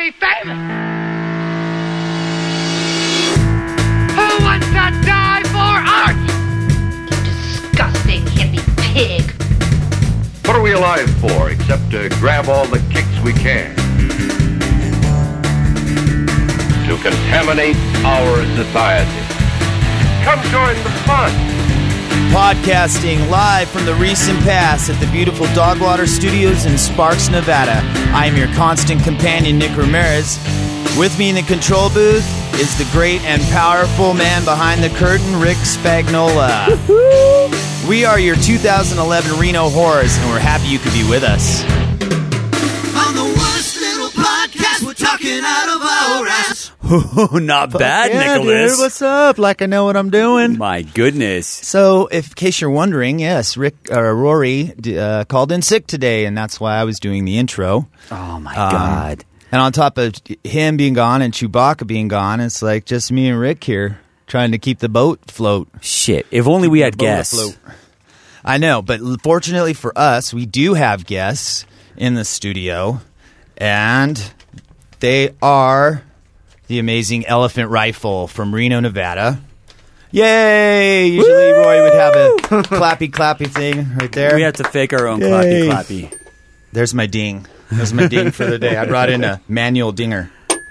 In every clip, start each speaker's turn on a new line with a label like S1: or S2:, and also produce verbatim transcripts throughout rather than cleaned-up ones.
S1: be famous? Who wants to die for art?
S2: You disgusting hippie pig.
S3: What are we alive for except to grab all the kicks we can? To contaminate our society. Come join the fun.
S4: Podcasting live from the recent past at the beautiful Dogwater Studios in Sparks, Nevada. I am your constant companion, Nick Ramirez. With me in the control booth is the great and powerful man behind the curtain, Rick Spagnola. Woo-hoo! We are your two thousand eleven Reno Horrors, and we're happy you could be with us.
S5: On the worst little podcast, we're talking out of our ass.
S6: Not bad,
S4: yeah,
S6: Nicholas.
S4: Dude, what's up? Like I know what I'm doing.
S6: My goodness.
S4: So, if, in case you're wondering, yes, Rick uh, Rory uh, called in sick today, and that's why I was doing the intro.
S6: Oh, my
S4: Um,
S6: God.
S4: And on top of him being gone and Chewbacca being gone, it's like just me and Rick here trying to keep the boat afloat.
S6: Shit. If only we had
S4: The boat
S6: guests.
S4: afloat. I know, but fortunately for us, we do have guests in the studio, and they are the amazing Elephant Rifle from Reno, Nevada. Yay! Usually Woo! Roy would have a clappy clappy thing right there.
S6: We have to fake our own
S4: Yay.
S6: clappy clappy.
S4: There's my ding. There's my ding for the day. I brought in a manual dinger.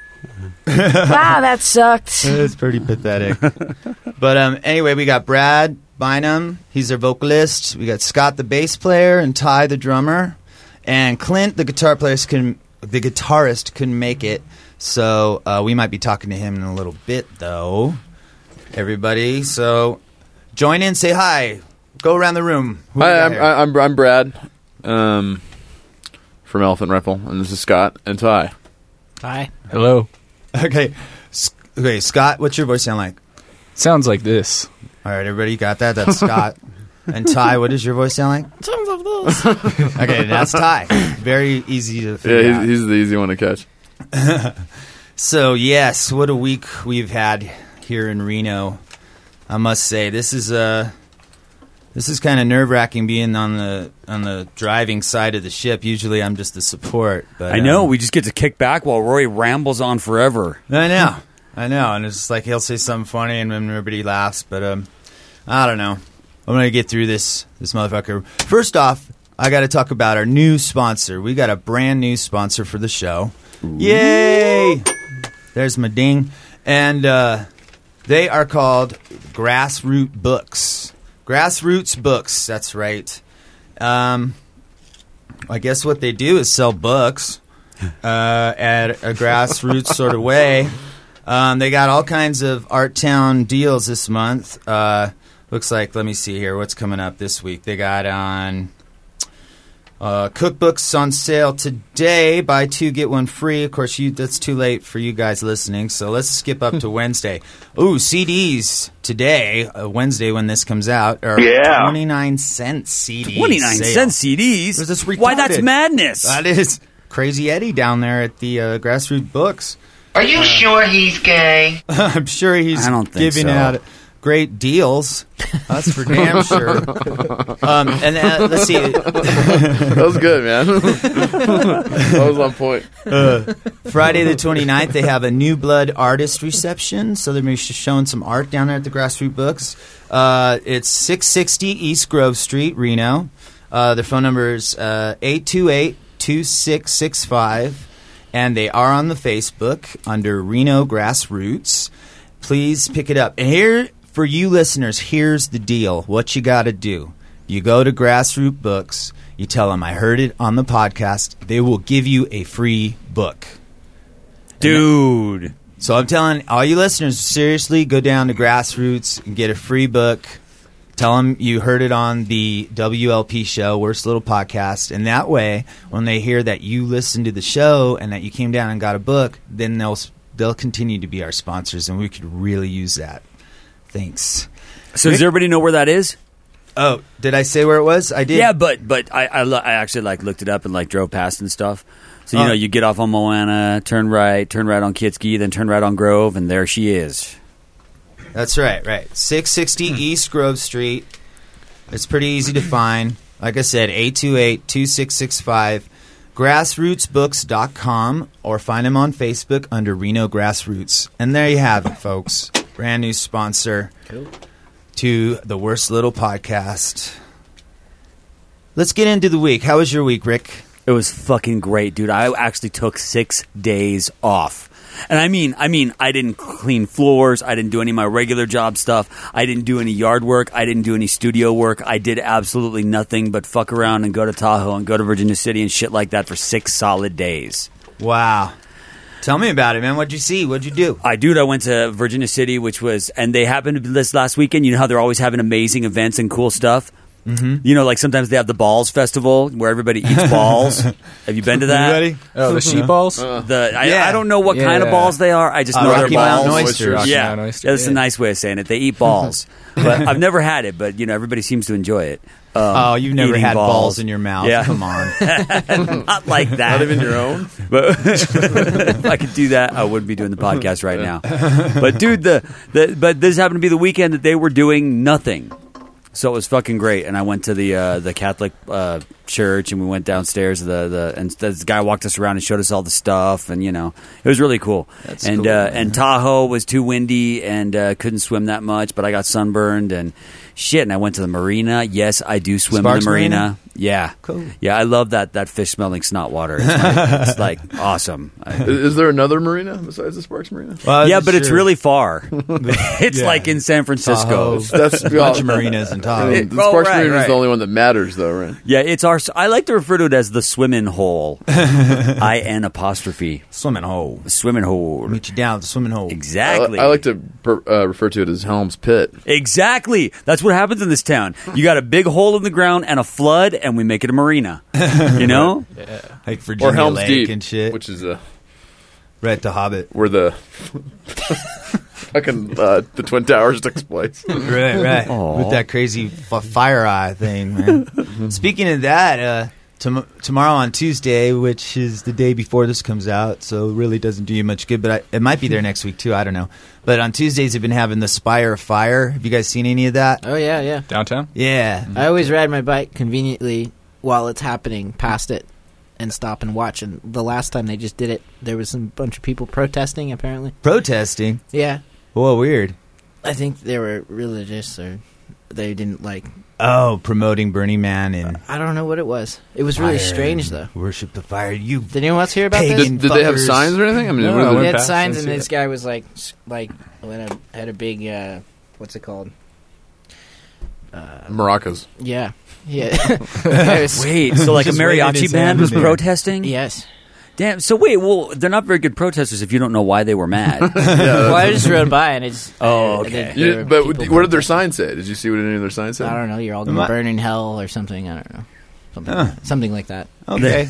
S7: Wow, that sucked.
S4: It's pretty pathetic. But um, anyway, we got Brad Bynum. He's our vocalist. We got Scott, the bass player, and Ty, the drummer. And Clint, the guitar player, can the guitarist couldn't make it, so uh, we might be talking to him in a little bit, though. Everybody, so join in, say hi, go around the room. Who we
S8: Hi,
S4: got
S8: I'm,
S4: here?
S8: I'm I'm Brad, um, from Elephant Rifle, and this is Scott and Ty.
S9: Hi. Hello.
S4: Okay, S- okay, Scott, what's your voice sound like?
S9: Sounds like this.
S4: All right, everybody got that? That's Scott. And Ty, what does your voice sound like?
S7: Sounds like this.
S4: Okay, that's Ty. Very easy to figure
S8: Yeah,
S4: out.
S8: he's, he's the easy one to catch.
S4: So, yes, what a week we've had here in Reno. I must say, this is uh, this is kind of nerve-wracking being on the on the driving side of the ship. Usually I'm just the support. But
S6: I know.
S4: um,
S6: We just get to kick back while Roy rambles on forever.
S4: I know. I know. And it's just like he'll say something funny and then everybody laughs. But um, I don't know. I'm going to get through this, this motherfucker. First off, I got to talk about our new sponsor. We got a brand new sponsor for the show. Ooh. Yay! There's my ding. And uh, they are called Grassroot Books. Grassroots Books, that's right. Um, I guess what they do is sell books uh, at a grassroots sort of way. Um, they got all kinds of Art Town deals this month. Uh, looks like, let me see here, what's coming up this week. They got on uh, cookbooks on sale today. Buy two, get one free. Of course, you that's too late for you guys listening, so let's skip up to Wednesday. Ooh, C Ds today, uh, Wednesday when this comes out, are
S3: Yeah.
S4: twenty-nine cents C Ds.
S6: twenty-nine
S4: sale.
S6: cent C Ds?
S4: This is
S6: Why, that's
S4: retarded.
S6: madness.
S4: That is Crazy Eddie down there at the uh, Grassroots Books.
S2: Are you sure he's gay?
S4: I'm sure he's
S6: I don't think
S4: giving
S6: so.
S4: out great deals. That's for damn sure. Um, and uh, let's see.
S8: That was good, man. That was on point.
S4: Uh, Friday the twenty-ninth, they have a New Blood artist reception. So they're going to be showing some art down there at the Grassroots Books. Uh, it's six sixty East Grove Street, Reno. Uh, their phone number is uh, eight two eight, two six six five. And they are on the Facebook under Reno Grassroots. Please pick it up. And here, for you listeners, here's the deal. What you got to do. You go to Grassroots Books. You tell them, I heard it on the podcast. They will give you a free book.
S6: Dude.
S4: So I'm telling all you listeners, seriously, go down to Grassroots and get a free book. Tell them you heard it on the W L P show, Worst Little Podcast. And that way, when they hear that you listened to the show and that you came down and got a book, then they'll they'll continue to be our sponsors, and we could really use that. Thanks.
S6: So does everybody know where that is?
S4: Oh, did I say where it was? I did.
S6: Yeah, but but I I, lo- I actually like looked it up and like drove past and stuff. So you
S4: Oh.
S6: know, you get off on Moana, turn right, turn right on Kitsky, then turn right on Grove, and there she is.
S4: That's right, right. six sixty East Grove Street. It's pretty easy to find. Like I said, eight two eight, two six six five. grassroots books dot com or find him on Facebook under Reno Grassroots. And there you have it, folks. Brand new sponsor
S10: Cool.
S4: to the Worst Little Podcast. Let's get into the week. How was your week, Rick?
S6: It was fucking great, dude. I actually took six days off. And I mean, I mean, I didn't clean floors. I didn't do any of my regular job stuff. I didn't do any yard work. I didn't do any studio work. I did absolutely nothing but fuck around and go to Tahoe and go to Virginia City and shit like that for six solid days.
S4: Wow. Tell me about it, man. What'd you see? What'd you do?
S6: I, dude, I went to Virginia City, which was, and they happened to be this last weekend. You know how they're always having amazing events and cool stuff? Mm-hmm. You know, like sometimes they have the Balls Festival where everybody eats balls. Have you been to that?
S4: Anybody?
S9: Oh, the sheep balls?
S6: The I,
S4: Yeah.
S6: I don't know what
S9: Yeah.
S6: kind of balls they are. I just
S4: Uh,
S6: know they're
S4: Rocky
S6: balls.
S4: Mountain oysters.
S9: Rocky
S6: Yeah,
S9: Mountain oyster.
S6: yeah, that's
S9: Yeah.
S6: a nice way of saying it. They eat balls, but I've never had it. But you know, everybody seems to enjoy it. Um,
S4: Oh, you've never
S6: eating
S4: had balls. in your mouth.
S6: Yeah.
S4: Come on.
S6: Not like that.
S8: Not even your own.
S6: But if I could do that, I wouldn't be doing the podcast right now. But dude, the, the but this happened to be the weekend that they were doing nothing. So it was fucking great, and I went to the uh, the Catholic uh, church, and we went downstairs. The the and this guy walked us around and showed us all the stuff, and you know it was really cool.
S4: That's
S6: and
S4: cool,
S6: uh,
S4: man.
S6: and Tahoe was too windy and uh, couldn't swim that much, but I got sunburned and shit. And I went to the marina. Yes, I do swim
S4: Sparks
S6: in the marina.
S4: Marina?
S6: Yeah,
S4: Cool.
S6: Yeah, I love that that fish smelling snot water. It's like, it's like awesome. I,
S8: Is, is there another marina besides the Sparks Marina?
S4: Well,
S6: yeah, but it's
S4: sure.
S6: really far. It's
S4: Yeah.
S6: like in San Francisco.
S4: Tahoe.
S8: That's
S4: a bunch of marinas in Tahoe.
S8: The
S6: Oh,
S8: Sparks
S6: right,
S8: Marina is
S6: right.
S8: the only one that matters, though, right?
S6: Yeah, it's our. I like to refer to it as the swimming hole. I N apostrophe
S4: Swimming hole.
S6: swimming hole.
S4: Meet you down at the swimming hole.
S6: Exactly.
S8: I, I like to per, uh, refer to it as Helm's Pit.
S6: Exactly. That's what happens in this town. You got a big hole in the ground and a flood, and we make it a marina. You know?
S4: Like Virginia
S8: Or Helm's
S4: Lake
S8: Deep,
S4: and shit.
S8: which is uh,
S4: Right at the Hobbit.
S8: where the fucking uh, the Twin Towers takes place.
S4: Right, right.
S6: Aw.
S4: With that crazy f- fire eye thing, man. Speaking of that, uh, tom- tomorrow on Tuesday, which is the day before this comes out, so it really doesn't do you much good, but I, it might be there next week, too. I don't know. But on Tuesdays, they've been having the Spire Fire. Have you guys seen any of that?
S10: Oh, yeah, yeah.
S9: Downtown?
S4: Yeah.
S10: I always ride my bike conveniently while it's happening past it and stop and watch. And the last time they just did it, there was some bunch of people protesting, apparently.
S4: Protesting.
S10: Yeah.
S4: Whoa, weird.
S10: I think they were religious or they didn't like...
S4: Oh, promoting Burning Man and
S10: I don't know what it was. It was really
S4: fire
S10: strange,
S4: and
S10: though.
S4: Worship the fire. You
S10: Did anyone else hear about
S4: Pagan
S10: this?
S8: Did, did they have
S4: fuckers.
S8: signs or anything? I mean,
S9: No,
S8: what
S9: I
S8: are
S10: They
S9: went
S8: they-
S10: had
S9: past
S10: signs,
S9: and
S10: and
S9: see
S10: this
S9: it.
S10: guy was like, s- like, had a, had a big, uh, what's it called?
S8: maracas.
S10: Yeah. Yeah. It was-
S6: Wait, so like a
S4: Just waving
S6: mariachi
S4: his
S6: band
S4: hand
S6: was
S4: in there.
S6: protesting?
S10: Yes.
S6: Damn. So wait, well, they're not very good protesters if you don't know why they were mad.
S10: Well, I just rode by and it's.
S6: Oh,
S10: uh,
S6: okay.
S10: there-
S8: You
S10: there
S8: did-
S10: were
S8: but
S10: people
S8: what did their
S10: protesting.
S8: sign say? Did you see what any of their signs said?
S10: I don't know. You're all
S4: Am
S10: going
S4: I-
S10: to burn in hell or something. I don't know. Something,
S4: Huh.
S10: something like that.
S4: okay.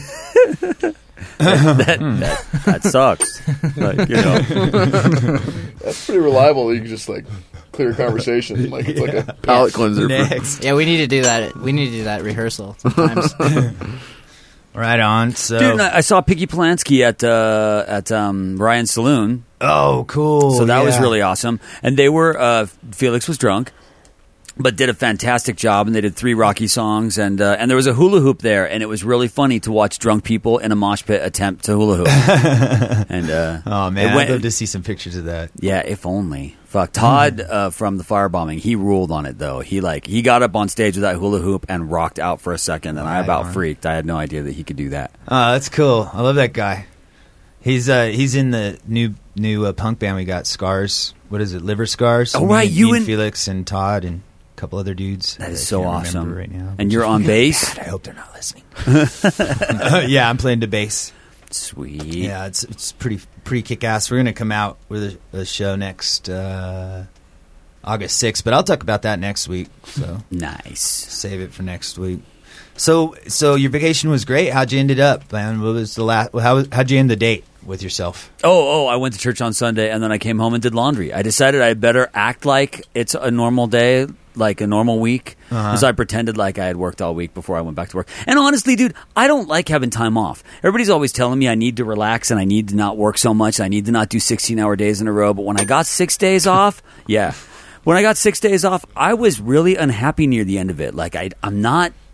S6: that, that that sucks. Like, you know.
S8: That's pretty reliable. You can just like clear a conversation. Like it's like a palate cleanser. For,
S4: Next.
S10: Yeah, we need to do that. We need to do that rehearsal sometimes.
S4: Right on. So,
S6: Dude, and I I saw Piggy Polanski at uh, at um, Ryan's Saloon,
S4: oh, cool.
S6: so that was
S4: yeah.
S6: really awesome. And they were uh, Felix was drunk, but did a fantastic job. And they did three Rocky songs, and uh, and there was a hula hoop there, and it was really funny to watch drunk people in a mosh pit attempt to hula hoop. and uh,
S4: Oh man,
S6: it
S4: I'd
S6: went-
S4: love to see some pictures of that.
S6: Yeah, if only. Fuck Todd uh, from the firebombing. He ruled on it though. He like he got up on stage with that hula hoop and rocked out for a second, and I
S4: Right
S6: about
S4: on.
S6: freaked. I had no idea that he could do that.
S4: Oh, that's cool. I love that guy. He's uh he's in the new new uh, punk band we got, Scars. What is it? Liver Scars.
S6: Oh,
S4: Me
S6: right,
S4: and-
S6: you
S4: me
S6: and-
S4: Felix and Todd and a couple other dudes.
S6: That is
S4: I
S6: so
S4: can't
S6: awesome.
S4: remember right now.
S6: And you're on bass.
S4: God, I hope they're not listening. Yeah, I'm playing the bass.
S6: Sweet.
S4: Yeah, it's it's pretty pretty kick ass. We're gonna come out with a, a show next uh, August sixth, but I'll talk about that next week. So
S6: Nice.
S4: save it for next week. So so your vacation was great. How'd you end it up, man? What was the last? How how'd you end the date with yourself?
S6: Oh, oh, I went to church on Sunday, and then I came home and did laundry. I decided I better act like it's a normal day, like a normal week.
S4: Uh-huh.
S6: So I pretended like I had worked all week before I went back to work. And honestly, dude, I don't like having time off. Everybody's always telling me I need to relax and I need to not work so much. I need to not do sixteen-hour days in a row. But when I got six days off, yeah. When I got six days off, I was really unhappy near the end of it. Like, I, I'm not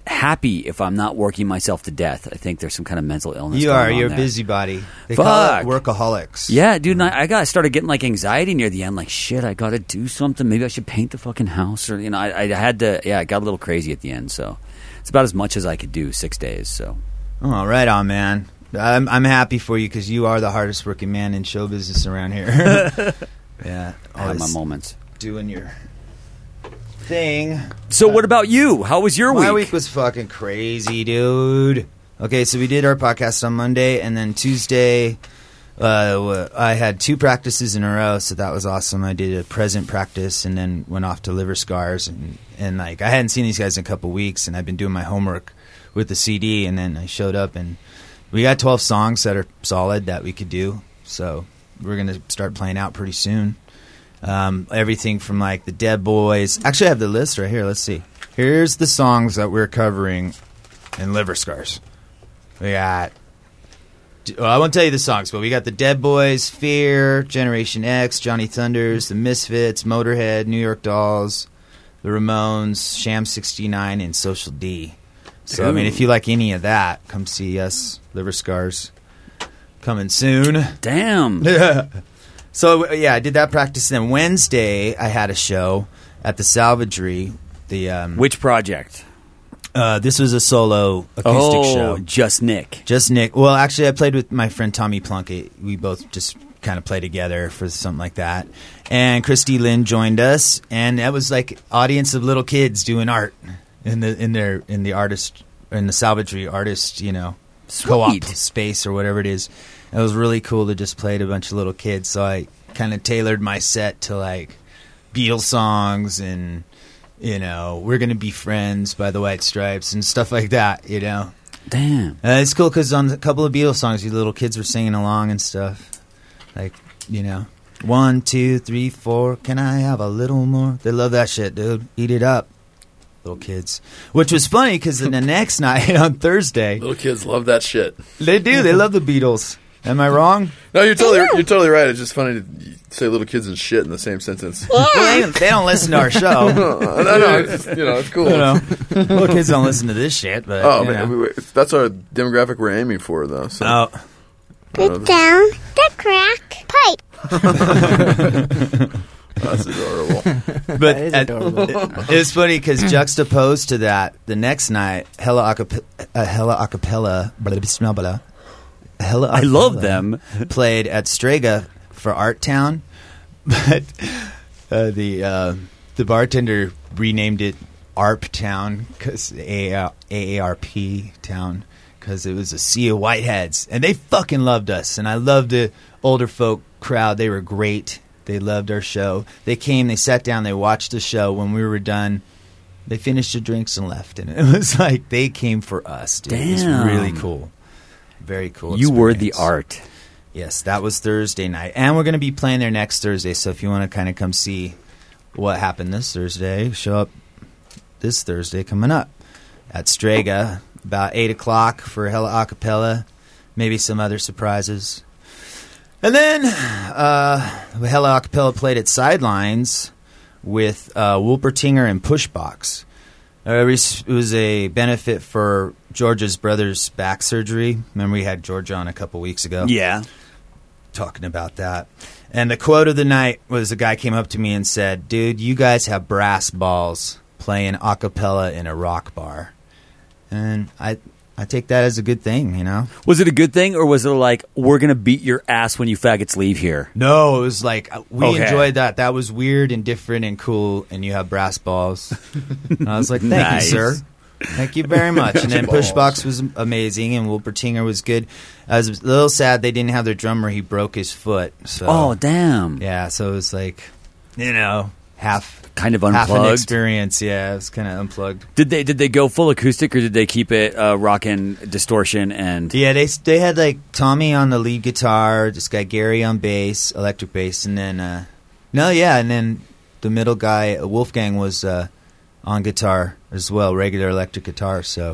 S6: happy if I'm not working myself to death. I think there's some kind of mental illness.
S4: You
S6: going
S4: are.
S6: on
S4: You're a
S6: there.
S4: busybody. They
S6: Fuck.
S4: call it workaholics.
S6: Yeah, dude. And I, I got started getting like anxiety near the end. Like, shit, I got to do something. Maybe I should paint the fucking house, or you know, I, I had to. Yeah, I got a little crazy at the end. So it's about as much as I could do. Six days. So.
S4: Oh, right on, man. I'm I'm happy for you because you are the hardest working man in show business around here. Yeah,
S6: I have my
S4: always
S6: moments.
S4: doing your thing.
S6: So, what about you? How was your
S4: My
S6: week?
S4: week was fucking crazy, dude. Okay, so we did our podcast on Monday, and then Tuesday, uh, I had two practices in a row, so that was awesome. I did a present practice, and then went off to Liver Scars, and, and like I hadn't seen these guys in a couple weeks, and I've been doing my homework with the C D, and then I showed up, and we got twelve songs that are solid that we could do, so we're gonna start playing out pretty soon. Um, everything from like the Dead Boys. Actually, I have the list right here. Let's see. Here's the songs that we're covering in Liver Scars. We got. Well, I won't tell you the songs, but we got the Dead Boys, Fear, Generation X, Johnny Thunders, the Misfits, Motorhead, New York Dolls, the Ramones, Sham sixty-nine, and Social D. So, I mean, if you like any of that, come see us. Liver Scars coming soon.
S6: Damn.
S4: So, yeah, I did that practice. Then Wednesday, I had a show at the Salvagery. The um,
S6: Which project?
S4: Uh, this was a solo acoustic
S6: oh,
S4: show.
S6: Just Nick.
S4: Just Nick. Well, actually, I played with my friend Tommy Plunkett. We both just kind of play together for something like that. And Christy Lynn joined us, and that was like audience of little kids doing art in the in their in the artist in the Salvagery artist, you know,
S6: Sweet.
S4: co-op space or whatever it is. It was really cool to just play to a bunch of little kids. So I kind of tailored my set to like Beatles songs and, you know, We're Gonna Be Friends by the White Stripes and stuff like that, you know.
S6: Damn.
S4: Uh, it's cool because on a couple of Beatles songs, these little kids were singing along and stuff. Like, you know, one, two, three, four, can I have a little more? They love that shit, dude. Eat it up. Little kids. Which was funny because then the next night on Thursday,
S8: Little kids love that shit.
S4: they do. They love the Beatles. Am I wrong?
S8: No, you're totally you're totally right. It's just funny to say little kids and shit in the same sentence.
S4: Well, they, they don't listen to our show.
S8: no, no, it's just, you know, it's cool.
S4: You know, little kids don't listen to this shit. But
S8: Oh,
S4: you
S8: man,
S4: know.
S8: we- we- that's our demographic we're aiming for, though. So.
S4: Oh.
S8: Put
S11: down the crack pipe.
S8: That's adorable.
S4: But
S10: That is
S4: at-
S10: adorable.
S4: it, it's funny because juxtaposed to that, the next night, Hella Acapella, uh, Hella Acapella, blah, blah, blah, blah, Hella
S6: I love
S4: Acapella
S6: them.
S4: played at Strega for Art Town, but uh, the uh, the bartender renamed it A R P Town because A A R P Town because it was a sea of whiteheads, and they fucking loved us, and I loved the older folk crowd. They were great. They loved our show. They came, they sat down, they watched the show. When we were done, they finished their drinks and left. And it was like they came for us, dude. It was
S6: Damn.
S4: really cool. Very cool.
S6: You were the
S4: experience.
S6: art.
S4: Yes, that was Thursday night. And we're going to be playing there next Thursday. So if you want to kind of come see what happened this Thursday, show up this Thursday coming up at Strega about eight o'clock for Hella Acapella. Maybe some other surprises. And then uh, Hella Acapella played at Sidelines with uh, Wolpertinger and Pushbox. Uh, it was- it was a benefit for George's brother's back surgery. Remember we had George on a couple weeks ago?
S6: Yeah.
S4: Talking about that. And the quote of the night was a guy came up to me and said, dude, you guys have brass balls playing a cappella in a rock bar. And I I take that as a good thing, you know?
S6: Was it a good thing, or was it like, we're going to beat your ass when you faggots leave here?
S4: No, it was like, uh, we
S6: Okay.
S4: enjoyed that. That was weird and different and cool, and you have brass balls. And I was like, thank
S6: Nice.
S4: you, sir. Thank you very much. And then
S8: Balls.
S4: Pushbox was amazing, and Wolpertinger was good. I was a little sad they didn't have their drummer. He broke his foot. So.
S6: Oh, damn.
S4: Yeah, so it was like, you know, half
S6: Kind of
S4: half an
S6: unplugged.
S4: experience. Yeah, it was kind of unplugged.
S6: Did they did they go full acoustic, or did they keep it uh, rockin' distortion and...
S4: Yeah, they they had like Tommy on the lead guitar, this guy Gary on bass, electric bass, and then uh, no, yeah, and then the middle guy Wolfgang was uh, on guitar as well, regular electric guitar. So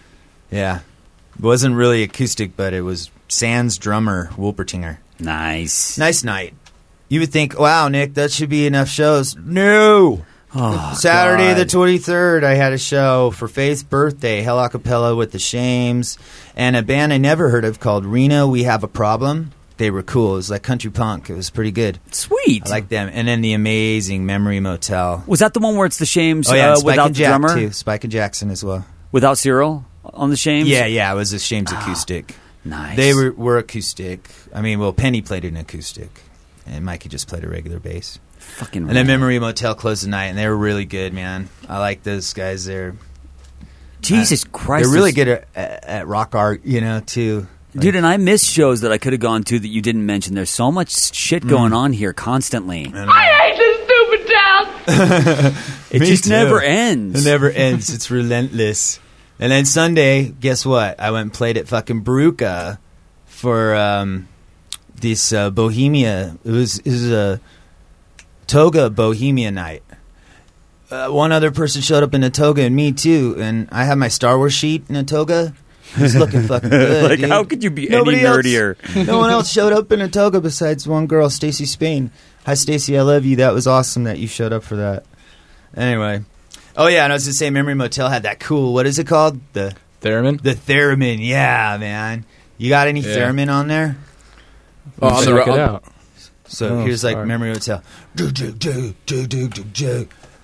S4: yeah, it wasn't really acoustic, but it was Sans drummer Wolpertinger.
S6: Nice.
S4: Nice night. You would think, wow, Nick, that should be enough shows. No,
S6: Oh,
S4: Saturday
S6: God.
S4: the twenty-third, I had a show for Faith's birthday, Hell Acapella with the Shames, and a band I never heard of called Reno, We Have a Problem. They were cool. It was like country punk. It was pretty good.
S6: Sweet.
S4: I like them. And then the amazing Memory Motel.
S6: Was that the one where it's the Shames
S4: Oh, yeah,
S6: uh,
S4: and Spike
S6: without
S4: and
S6: the
S4: Jack,
S6: drummer?
S4: too. Spike and Jackson as well.
S6: Without Cyril on the Shames?
S4: Yeah, yeah, it was the Shames acoustic.
S6: Nice.
S4: They were, were acoustic. I mean, well, Penny played an acoustic, and Mikey just played a regular bass.
S6: Fucking
S4: And then Memory Motel closed the night, and they were really good, man. I like those guys. They're
S6: Jesus
S4: uh,
S6: Christ.
S4: They're really
S6: this-
S4: good at, at, at rock art, you know, too. Like,
S6: Dude, and I miss shows that I could have gone to that you didn't mention. There's so much shit going
S4: Mm.
S6: on here constantly.
S1: I hate this stupid town.
S6: It
S4: Me
S6: just
S4: too.
S6: never ends.
S4: It never ends. It's relentless. And then Sunday, guess what? I went and played at fucking Baruka for um, this uh, Bohemia. It was, it was a toga Bohemia night. Uh, one other person showed up in a toga, and me too. And I had my Star Wars sheet in a toga. He was looking fucking good.
S6: Like,
S4: dude.
S6: how could you be
S4: Nobody
S6: any
S4: else-
S6: nerdier?
S4: No one else showed up in a toga besides one girl, Stacy Spain. Hi, Stacy. I love you. That was awesome that you showed up for that. Anyway. Oh, yeah, and I was going to say Memory Motel had that cool, what is it called? The
S9: Theremin?
S4: The Theremin, yeah, man. You got any
S9: Yeah.
S4: Theremin on there?
S8: Oh, on the
S9: Check
S8: ro-
S9: it out.
S4: So
S9: Oh,
S4: here's like
S9: sorry.
S4: Memory Motel. Do, do, do, do, do, do, do.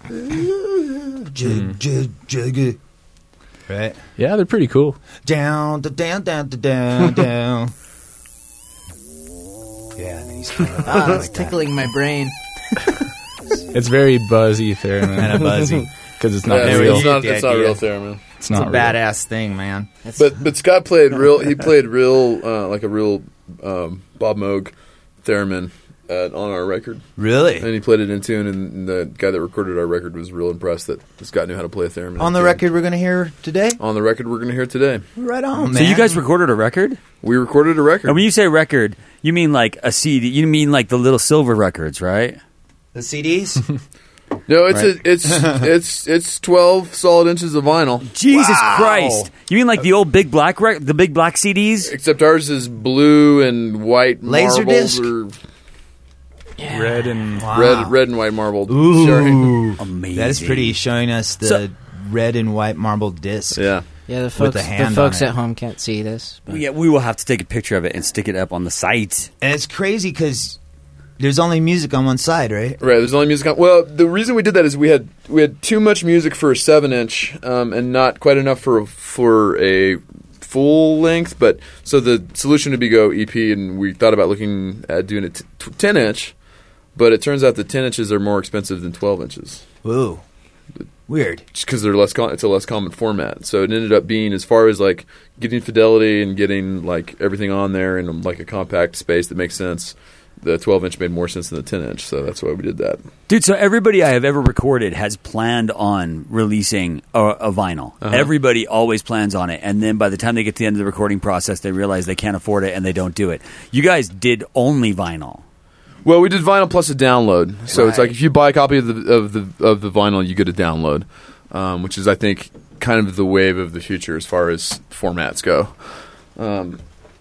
S4: Jug, jug, jug. Right?
S9: Yeah, they're pretty cool.
S4: Down, da, down, down, da, down, down. Yeah, and then he's kind of
S10: Ah, it's
S4: like that.
S10: tickling my brain.
S9: It's very buzzy theremin.
S4: Kind of buzzy.
S9: Because it's not
S8: Yeah,
S9: real.
S8: it's not,
S4: The
S8: it's not
S4: idea.
S8: real theremin.
S9: It's
S4: It's
S9: not
S4: a
S9: real.
S4: badass thing, man.
S8: But but Scott played real. He played real uh, like a real um, Bob Moog theremin uh, on our record.
S4: Really?
S8: And he played it in tune, and the guy that recorded our record was real impressed that Scott knew how to play a theremin.
S4: On
S8: in
S4: the
S8: tune.
S4: record we're going to hear today?
S8: On the record we're going to hear today.
S4: Right on, man.
S6: So you guys recorded a record?
S8: We recorded a record.
S6: And when you say record, you mean like a C D. You mean like the little silver records, right?
S4: The C Ds?
S8: No, it's
S6: Right.
S8: a, it's it's it's twelve solid inches of vinyl.
S6: Jesus
S4: Wow.
S6: Christ! You mean like the old big black rec- the big black C Ds?
S8: Except ours is blue and white
S4: Laser
S8: marbled
S4: disc?
S8: or
S9: Red and
S4: Wow.
S8: red red and white marbled.
S4: Ooh.
S8: Sorry.
S6: Amazing.
S4: That is pretty, showing us the
S6: So-
S4: red and white marbled disc.
S8: Yeah.
S10: Yeah, the
S4: With
S10: folks,
S4: the
S10: the
S4: hand
S10: folks
S4: on it.
S10: at home can't see this. but-
S6: Yeah, we will have to take a picture of it and stick it up on the site.
S4: And it's crazy because there's only music on one side, right?
S8: Right, there's only music on. Well, the reason we did that is we had we had too much music for a seven inch, um, and not quite enough for a, for a full length. But so the solution would be go E P, and we thought about looking at doing a t- t- ten inch, but it turns out the ten inches are more expensive than twelve inches.
S4: Whoa. Weird.
S8: Just because they're less, com- it's a less common format. So it ended up being, as far as like getting fidelity and getting like everything on there in like a compact space that makes sense, the twelve inch made more sense than the ten inch. So that's why we did that.
S6: Dude, so everybody I have ever recorded has planned on releasing a, a vinyl.
S8: Uh-huh.
S6: Everybody always plans on it, and then by the time they get to the end of the recording process, they realize they can't afford it and they don't do it. You guys did only vinyl.
S8: Well, we did vinyl plus a download. So it's
S6: Right.
S8: like if you buy a copy of the of the of the vinyl, you get a download, um, which is I think kind of the wave of the future as far as formats go. Um,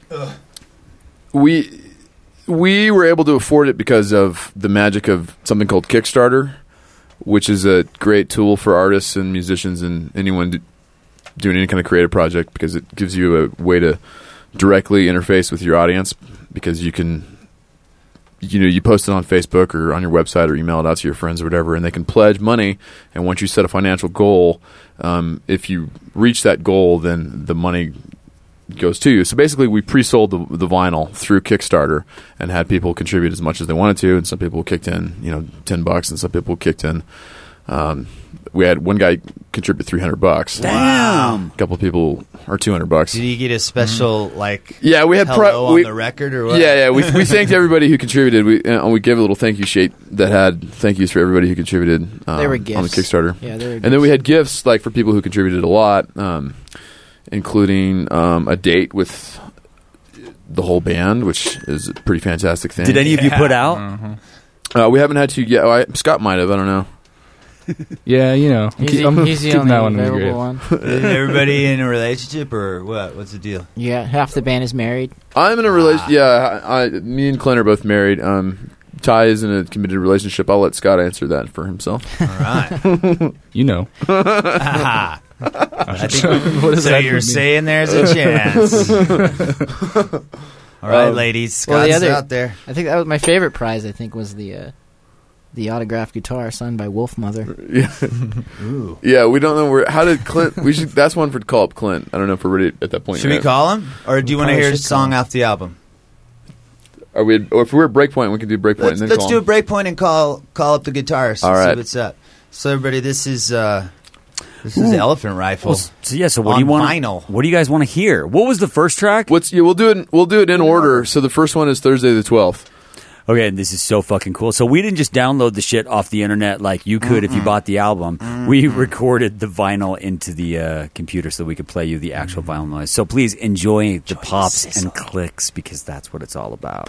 S8: we we were able to afford it because of the magic of something called Kickstarter, which is a great tool for artists and musicians and anyone do, doing any kind of creative project, because it gives you a way to directly interface with your audience, because you can. You know, you post it on Facebook or on your website or email it out to your friends or whatever, and they can pledge money. And once you set a financial goal, um, if you reach that goal, then the money goes to you. So basically, we pre-sold the, the vinyl through Kickstarter and had people contribute as much as they wanted to. And some people kicked in, you know, ten bucks, and some people kicked in. Um, we had one guy contribute three hundred bucks.
S6: Damn.
S8: A couple of people, or two hundred bucks.
S4: Did you get a special, like,
S8: Yeah, we had
S4: hello
S8: pro-
S4: on
S8: we,
S4: the record or what?
S8: Yeah, yeah. We we thanked everybody who contributed. We uh, we gave a little thank you sheet that had thank yous for everybody who contributed. Um,
S10: They were
S8: on the
S10: gifts.
S8: Kickstarter.
S10: Yeah, they were
S8: and then we
S10: gifts.
S8: had gifts like for people who contributed a lot, um, including um, a date with the whole band, which is a pretty fantastic thing.
S6: Did any of you put out?
S9: Mm-hmm.
S8: Uh, we haven't had to yet. Oh, I, Scott might have. I don't know.
S9: Yeah, you know. I'm,
S10: He's,
S9: keep,
S10: the-
S9: I'm
S10: he's the
S9: keeping
S10: only
S9: that one in the
S10: available
S9: grave.
S10: one.
S4: Is everybody in a relationship or what? What's the deal?
S10: Yeah, half the band is married.
S8: I'm in a relation. Yeah, I, I, me and Clint are both married. Um, Ty is in a committed relationship. I'll let Scott answer that for himself.
S4: All right.
S9: You know.
S4: I think,
S9: What does
S4: so
S9: that
S4: you're
S9: mean?
S4: saying there's a chance. All right,
S8: Um,
S4: ladies. Scott's
S10: Well, the other,
S4: out there.
S10: I think that was my favorite prize. I think was the uh, the autographed guitar signed by Wolfmother.
S8: Yeah,
S4: Ooh.
S8: yeah. We don't know where. How did Clint? We should. That's one for to call up Clint. I don't know if we're ready at that point.
S4: Should we
S8: yet.
S4: call him? Or do you want to
S10: probably
S4: hear a
S10: should call
S4: song
S10: him.
S4: off the album?
S8: Are we? Or if we're at Breakpoint, we can do Breakpoint.
S4: Let's,
S8: and then
S4: let's
S8: call
S4: do a
S8: him.
S4: break point and call call up the guitarist.
S8: All
S4: and
S8: right.
S4: See what's up. So everybody, this is uh, this is
S6: Ooh.
S4: Elephant Rifle.
S6: Well, so yeah. So what
S4: on
S6: do you want?
S4: vinyl.
S6: What do you guys want to hear? What was the first track?
S8: What's? Yeah, we'll do it. In, we'll do it in order. So the first one is Thursday the twelfth.
S6: Okay, and this is so fucking cool. So we didn't just download the shit off the internet like you could if you bought the album. We recorded the vinyl into the uh, computer so that we could play you the actual vinyl noise. So please enjoy the pops and clicks because that's what it's all about.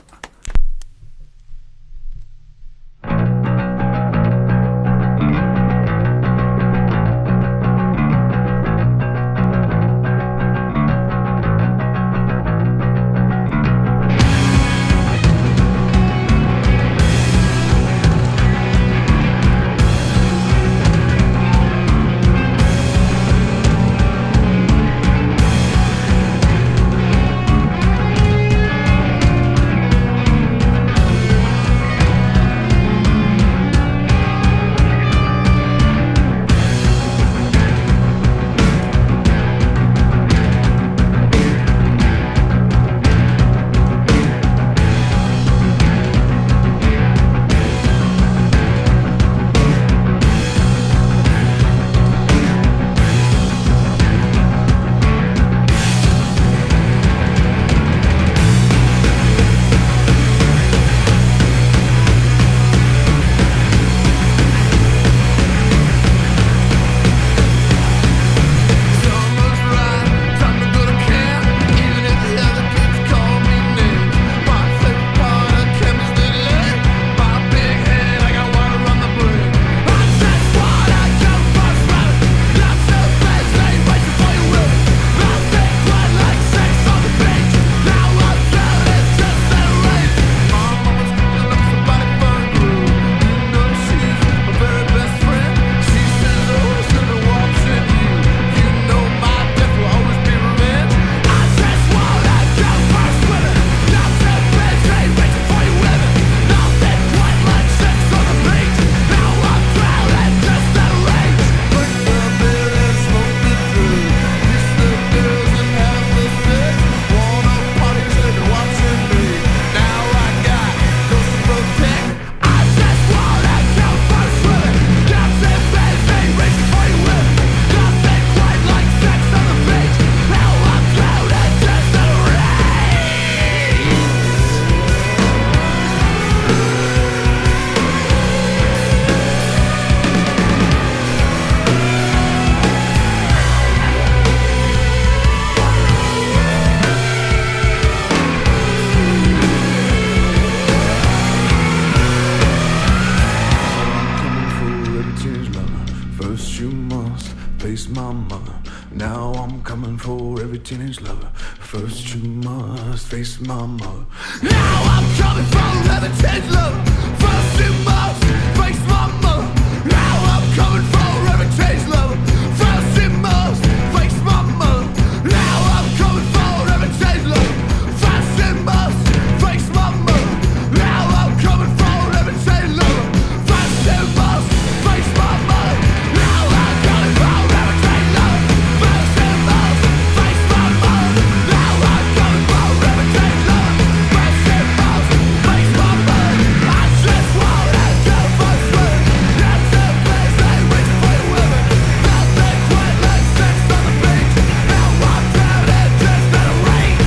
S5: face my mother. Now I'm coming for every teenage lover. First you must face my mother. Now I'm coming for every teenage lover. First you must face my mother. Now I'm coming for every teenage lover. First you must face my mother. Now I'm coming for every teenage lover. First you must face my mother. Now I'm coming for every teenage lover. First you must face my mother. Now I'm coming for every teenage lover. First you must face my mother. Now I'm coming for every teenage lover. First you must face my mother. I just wanna go for swim. That's the place they reach for you women. Nothing quite like sex on the beach. Now I'm drowning just out of range.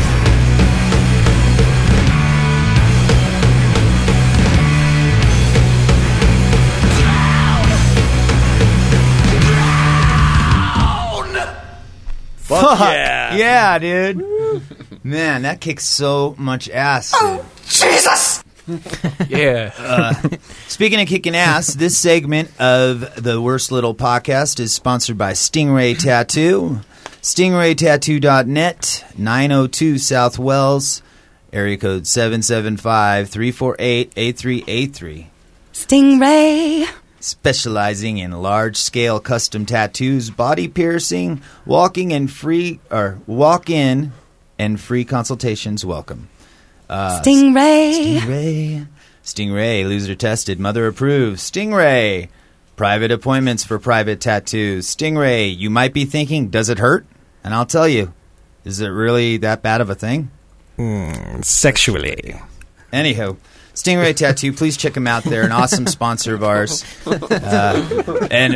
S4: Fuck
S6: yeah.
S4: yeah, dude. Man, that kicks so much ass, dude.
S5: Jesus!
S9: Yeah.
S4: Uh, speaking of kicking ass, this segment of the Worst Little Podcast is sponsored by Stingray Tattoo. Stingray Tattoo dot net, nine oh two South Wells area code seven seven five, three four eight, eight three eight three.
S7: Stingray.
S4: Specializing in large-scale custom tattoos, body piercing, walking and free or walk-in and free consultations welcome. Uh,
S7: Stingray.
S4: Stingray. Stingray, loser tested, mother approved. Stingray, private appointments for private tattoos. Stingray, you might be thinking, does it hurt? And I'll tell you, is it really that bad of a thing?
S12: Mm, sexually.
S4: Anyhow, Stingray Tattoo, please check them out. They're an awesome sponsor of ours. Uh, and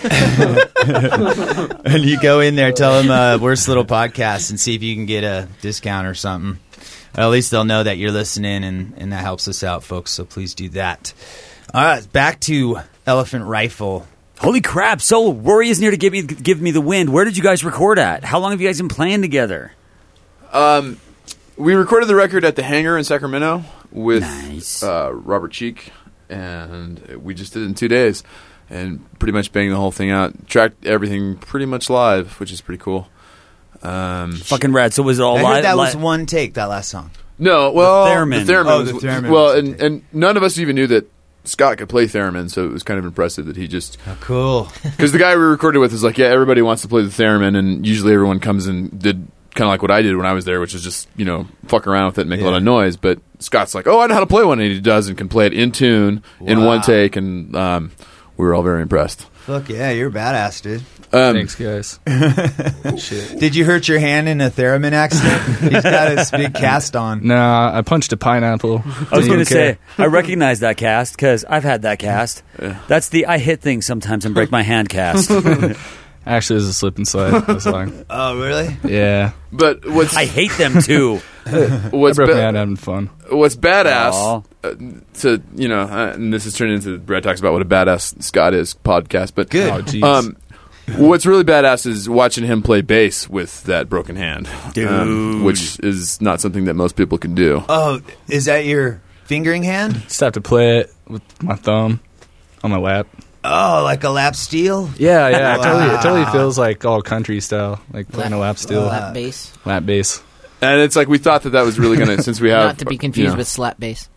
S4: and you go in there, tell them uh, Worst Little Podcast, and see if you can get a discount or something. At least they'll know that you're listening, and, and that helps us out, folks, so please do that. All right, back to Elephant Rifle.
S6: Holy crap, so Rory isn't here to give me, give me the wind. Where did you guys record at? How long have you guys been playing together?
S8: Um, we recorded the record at the Hangar in Sacramento with
S6: nice.
S8: uh, Robert Cheek, and we just did it in two days and pretty much banged the whole thing out. Tracked everything pretty much live, which is pretty cool. Um,
S6: Fucking rad. So was it all
S4: I
S6: live?
S4: heard that
S6: li-
S4: was one take, that last song.
S8: No, well,
S6: The theremin.
S8: The theremin
S4: Oh,
S8: was,
S4: the theremin
S8: well,
S4: was a
S8: and,
S4: take.
S8: and none of us even knew that Scott could play theremin, so it was kind of impressive that he just...
S4: Oh, cool.
S8: Because the guy we recorded with was like, yeah, everybody wants to play the theremin, and usually everyone comes and did kind of like what I did when I was there, which is just, you know, fuck around with it and make
S4: Yeah.
S8: a lot of noise. But Scott's like, oh, I know how to play one, and he does and can play it in tune in
S4: Wow.
S8: one take, and um, we were all very impressed.
S4: Fuck yeah, you're a badass, dude.
S8: Um,
S9: Thanks, guys. Shit.
S4: Did you hurt your hand in a theremin accident? He's got his big cast on.
S9: Nah, I punched a pineapple.
S6: I was going to say, I recognize that cast because I've had that cast.
S8: Yeah.
S6: That's the I hit things sometimes and break my hand cast.
S9: Actually, it was a slip and slide. That's long.
S4: Oh, really?
S9: Yeah.
S8: But what's
S6: I hate them too.
S8: what's
S9: I broke
S8: ba-
S9: my hand having fun.
S8: what's badass
S6: Aw.
S8: uh, to you know, uh, and this has turned into Brad talks about what a badass Scott is podcast, but
S4: Good.
S9: Oh, jeez.
S8: um, what's really badass is watching him play bass with that broken hand, um,
S6: Dude.
S8: which is not something that most people can do.
S4: Oh, is that your fingering hand?
S9: Just have to play it with my thumb on my lap.
S4: Oh, like a lap steel?
S9: Yeah, yeah. It, totally, it totally
S4: Wow.
S9: feels like all country style, like playing a lap steel,
S10: Lap bass.
S9: lap bass.
S8: And it's like we thought that that was really going to, since we have
S10: Not to be confused
S8: you know,
S10: with slap bass.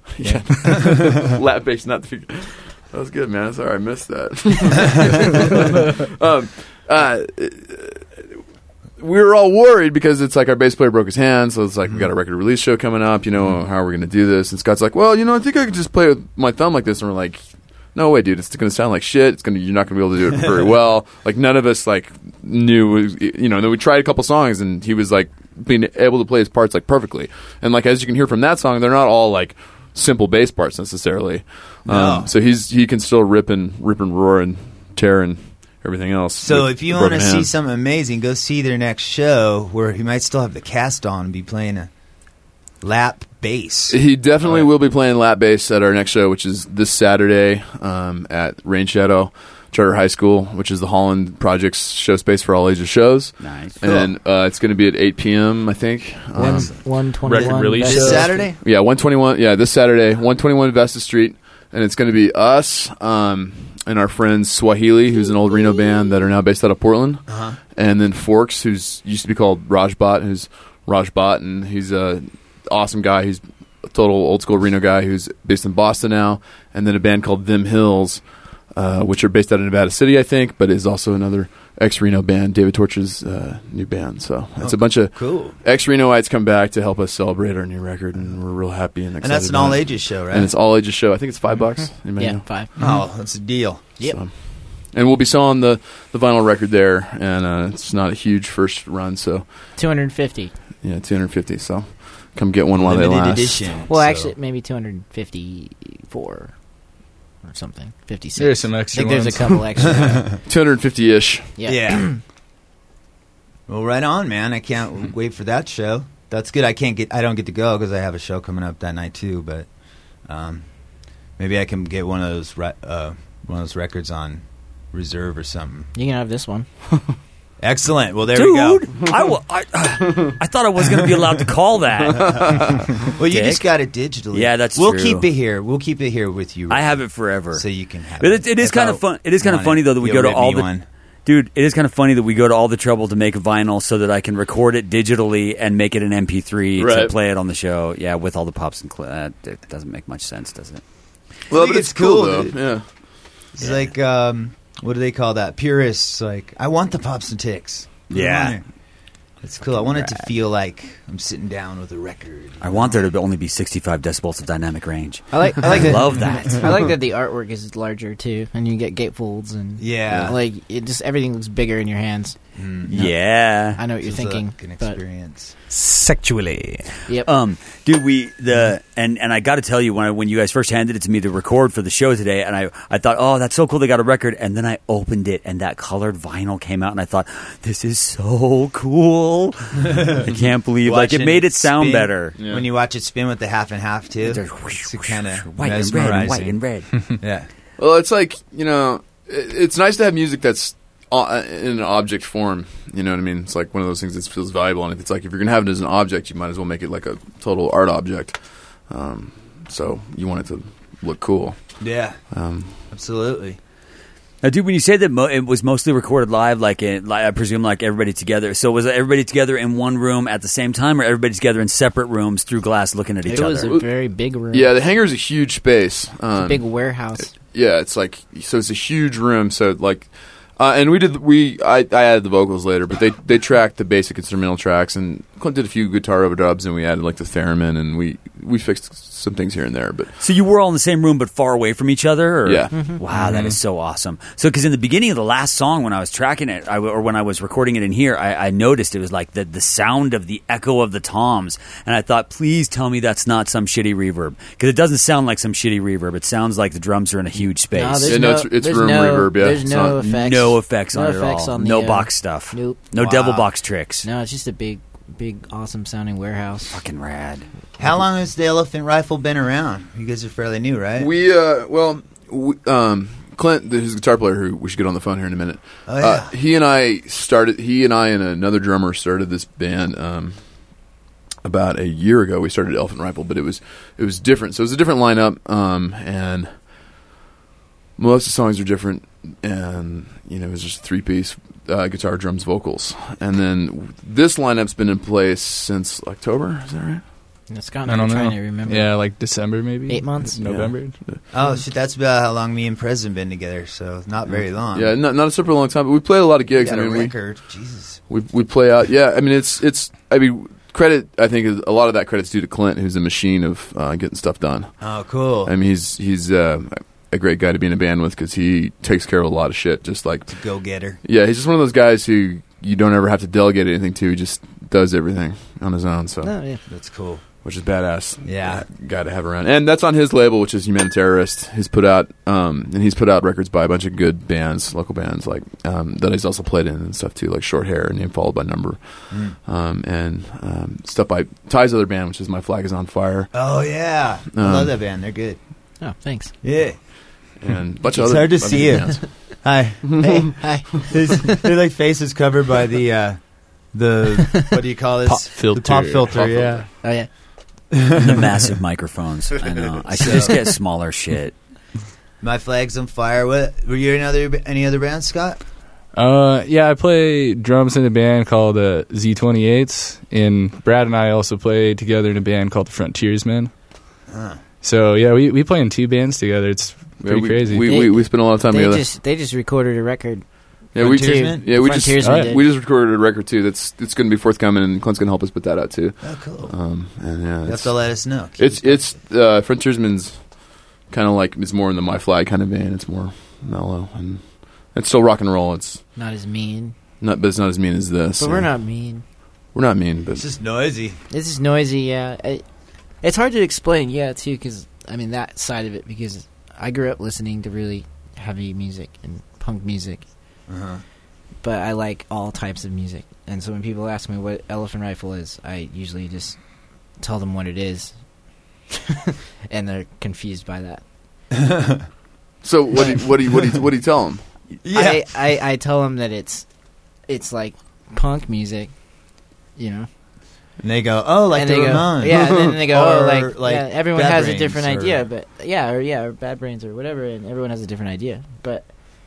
S8: lap bass, not to be. That was good, man. Sorry, I missed that. um, uh, we were all worried because it's like our bass player broke his hand, so it's like we got a record release show coming up. You know, how are we going to do this? And Scott's like, well, you know, I think I could just play with my thumb like this. And we're like, no way, dude. It's going to sound like shit. It's going to. You're not going to be able to do it very well. Like none of us like knew. You know, and then we tried a couple songs, and he was like being able to play his parts like perfectly. And like as you can hear from that song, they're not all like simple bass parts necessarily.
S4: No.
S8: Um, so he's he can still rip and rip and roar and tear and everything else.
S4: So
S8: with
S4: if you
S8: a
S4: want to
S8: broken
S4: see
S8: hand.
S4: something amazing, go see their next show where he might still have the cast on and be playing a lap bass.
S8: He definitely will be playing lap bass at our next show, which is this Saturday um, at Rain Shadow Charter High School, which is the Holland Project's show space for all ages shows.
S6: Nice.
S8: And uh, it's going to be at eight p.m., I think.
S10: One,
S8: Um,
S10: one twenty-one.
S9: record release
S10: Vesta
S4: This
S9: show.
S10: Street.
S4: Saturday?
S8: yeah, one twenty-one. Yeah, this Saturday, one twenty-one Vesta Street. And it's going to be us um, and our friends Swahili, who's an old Reno band that are now based out of Portland.
S4: Uh-huh.
S8: And then Forks, who's used to be called Rajbot, who's Rajbot, and he's a awesome guy. He's a total old school Reno guy who's based in Boston now. And then a band called Them Hills, uh, which are based out of Nevada City, I think, but is also another ex-Reno band, David Torch's uh, new band. So it's
S4: Oh,
S8: a bunch of
S4: cool.
S8: ex-Renoites come back to help us celebrate our new record, and we're real happy and excited.
S4: And that's an
S8: about it.
S4: all ages show, right?
S8: And it's all ages show. I think it's five bucks. Anybody
S10: Yeah,
S8: know?
S10: five.
S4: Oh, that's a deal.
S10: Yep.
S8: So- and we'll be selling the, the vinyl record there, and uh, it's not a huge first run, so
S10: two hundred fifty.
S8: yeah, two hundred fifty. So come get one while they
S4: Limited
S8: last.
S4: edition.
S10: Well,
S4: so-
S10: actually, maybe two hundred fifty-four or something. fifty-six.
S9: There's some
S10: I
S9: extra
S10: think there's
S9: ones.
S10: a couple extra.
S8: two hundred fifty ish.
S10: Yeah.
S4: Yeah. Well, right on, man. I can't wait for that show. That's good. I can't get. I don't get to go because I have a show coming up that night too. But um, maybe I can get one of those re- uh, one of those records on reserve or something.
S10: You can have this one.
S4: Excellent. Well, there
S6: Dude,
S4: we go.
S6: I, wa- I, I thought I was going to be allowed to call that.
S4: Well, you
S6: Dick.
S4: just got it digitally.
S6: Yeah, that's
S4: we'll
S6: true.
S4: keep it here. We'll keep it here with you.
S6: I have it forever.
S4: so you can have
S6: But
S4: it.
S6: it, it is
S4: If
S6: kind
S4: I
S6: of fun. It is kind of
S4: want
S6: funny
S4: it,
S6: though that we
S4: you'll
S6: go to
S4: rip
S6: all
S4: me
S6: the.
S4: one.
S6: Dude, it is kind of funny that we go to all the trouble to make a vinyl so that I can record it digitally and make it an M P three
S8: Right.
S6: to play it on the show. Yeah, with all the pops and cl- uh, it doesn't make much sense, does it?
S8: Well,
S4: I think
S8: but
S4: it's
S8: it's cool,
S4: cool,
S8: though.
S4: dude.
S8: Yeah.
S4: It's like, um, what do they call that? Purists. Like, I want the pops and ticks.
S6: Yeah.
S4: It's cool. I want it to feel like I'm sitting down with a record.
S6: I want there to only be sixty-five decibels of dynamic range.
S10: I like. I like that.
S6: Love that.
S10: I like that the artwork is larger too, and you get gatefolds and
S4: Yeah.
S10: like it just everything looks bigger in your hands.
S4: Mm.
S6: Yeah.
S10: I know what you're
S4: Feels
S10: thinking.
S4: like an
S10: but-
S4: experience.
S12: Sexually.
S10: Yep.
S6: Um, dude, we the and and I got to tell you when I, when you guys first handed it to me to record for the show today, and I I thought, oh, that's so cool, they got a record, and then I opened it, and that colored vinyl came out, and I thought, this is so cool. I can't believe like it
S4: Watching
S6: made it sound
S4: spin-
S6: better.
S8: Yeah.
S4: When you watch it spin with the half and half too,
S6: Just
S4: it's kind of
S6: White and red, and white and red.
S4: Yeah.
S8: Well, it's like, you know, it, it's nice to have music that's uh, in an object form. You know what I mean? It's like one of those things that feels valuable. And it's like if you're going to have it as an object, you might as well make it like a total art object. Um, so you want it to look cool.
S4: Yeah.
S8: Um,
S4: Absolutely.
S6: Now, dude, when you say that mo- it was mostly recorded live, like, in, like I presume, like everybody together. So was everybody together in one room at the same time, or everybody together in separate rooms through glass, looking at each
S10: it was
S6: other?
S10: a very big room.
S8: yeah, the hangar is a huge space. Um,
S10: It's a big warehouse.
S8: Yeah, it's like so. It's a huge room. So like, uh, and we did we I, I added the vocals later, but they they tracked the basic instrumental tracks, and Clint did a few guitar overdubs, and we added like the theremin, and we we fixed some things here and there. But
S6: So you were all in the same room but far away from each other? Or?
S8: Yeah.
S10: Mm-hmm.
S6: Wow, that is so awesome. So because in the beginning of the last song, when I was tracking it, I w or when I was recording it in here, I, I noticed it was like the, the sound of the echo of the toms. And I thought, please tell me that's not some shitty reverb. Because it doesn't sound like some shitty reverb. It sounds like the drums are in a huge space.
S10: No, there's
S8: Yeah, no,
S10: no,
S8: it's- it's
S10: there's
S8: room
S10: no,
S8: reverb, yeah.
S10: There's
S8: It's
S10: no
S8: not-
S10: effects.
S6: No effects
S10: No
S6: on it
S10: effects
S6: at all.
S10: on the,
S6: no
S10: uh,
S6: box stuff.
S10: Nope.
S6: No
S4: Wow.
S6: devil box tricks.
S10: No, it's just a big, big, awesome sounding warehouse.
S6: Fucking rad.
S4: How long has the Elephant Rifle been around? You guys are fairly new, right?
S8: we uh well we, um Clint, who's a guitar player who we should get on the phone here in a minute.
S4: Oh, yeah.
S8: Uh, he and I started. He and I and another drummer started this band um, about a year ago. We started Elephant Rifle, but it was it was different. So it was a different lineup, um, and most of the songs are different. And you know, it was just a three piece uh, guitar, drums, vocals. And then this lineup's been in place since October. Is that right?
S10: Scott and
S9: I
S10: I
S9: don't
S10: are trying
S9: know.
S10: to remember.
S9: Yeah, like December maybe.
S10: Eight months?
S9: November.
S4: Oh, shit, that's about how long me and Prez have been together, so not very long.
S8: Yeah, not, not a super long time, but we played a lot of
S4: We
S8: gigs.
S4: got
S8: I
S4: a
S8: mean, we,
S4: record. Jesus.
S8: We we play out. Yeah, I mean it's it's. I mean credit. I think is, a lot of that credit's due to Clint, who's a machine of uh, getting stuff done.
S4: Oh, cool.
S8: I mean he's he's uh, a great guy to be in a band with because he takes care of a lot of shit. Just like
S4: Go-getter.
S8: yeah, he's just one of those guys who you don't ever have to delegate anything to. He just does everything on his own. So
S10: Oh, yeah.
S4: That's cool.
S8: which is badass.
S4: Yeah.
S8: guy to have around, and that's on his label, which is Humanitarist. He's put out um, and he's put out records by a bunch of good bands, local bands like um, that he's also played in and stuff too, like Short Hair, Name Followed by Number,
S4: Mm.
S8: um, and um, stuff by Ty's other band, which is My Flag Is on Fire.
S4: Oh, yeah. I
S8: Um,
S4: love that band. They're good.
S10: Oh, thanks.
S4: Yeah.
S8: and a bunch
S4: It's
S8: of other
S4: hard to
S8: other
S4: see you.
S8: bands.
S4: Hi.
S10: Hey, hi.
S4: His, their like faces covered by the uh, the what do you call this?
S9: Pop filter.
S4: The pop filter.
S8: Pop
S4: yeah.
S10: Oh, yeah.
S6: The massive microphones. I know. I should
S4: So-
S6: just get smaller shit.
S4: My Flag's on Fire. What were you in other any other bands, Scott?
S9: Uh, yeah, I play drums in a band called uh, Z twenty-eights, and Brad and I also play together in a band called the Frontiersmen.
S4: Ah.
S9: So yeah, we we play in two bands together. It's
S8: Yeah,
S9: pretty
S8: we,
S9: crazy.
S8: We, we we spent a lot of time
S10: They
S8: together.
S10: just they just recorded a record.
S8: yeah, we
S4: Frontiersmen?
S8: yeah we just
S10: Frontiersmen
S8: uh,
S10: did.
S8: we just recorded a record too. That's it's going to be forthcoming, and Clint's going to help us put that out too.
S4: Oh, cool.
S8: Um, and yeah,
S4: You have
S8: it's-
S4: to let us know.
S8: It's it's uh, Frontiersman's kind of like it's more in the My Flag kind of vein. It's more mellow and it's still rock and roll. It's
S10: Not as mean.
S8: not, but it's not as mean as this.
S10: But we're
S8: Uh,
S10: not mean.
S8: We're not mean, but
S4: It's just noisy.
S10: This is noisy, yeah. I, it's hard to explain, yeah, too, because, I mean, that side of it, because I grew up listening to really heavy music and punk music,
S4: Uh-huh.
S10: but I like all types of music. And so when people ask me what Elephant Rifle is, I usually just tell them what it is, and they're confused by that.
S8: so what do you, what do you, what do you, what do you tell them?
S4: Yeah.
S10: I, I, I tell them that it's it's like punk music, you know.
S4: And they go, oh, like
S10: and
S4: the
S10: they go,
S4: Ramones.
S10: yeah, and then they go, oh,
S4: Or
S10: like,
S4: like
S10: yeah, everyone
S4: Bad
S10: has a
S4: Brains
S10: different
S4: or-
S10: idea, but yeah, or yeah, or Bad Brains or whatever, and everyone has a different idea. But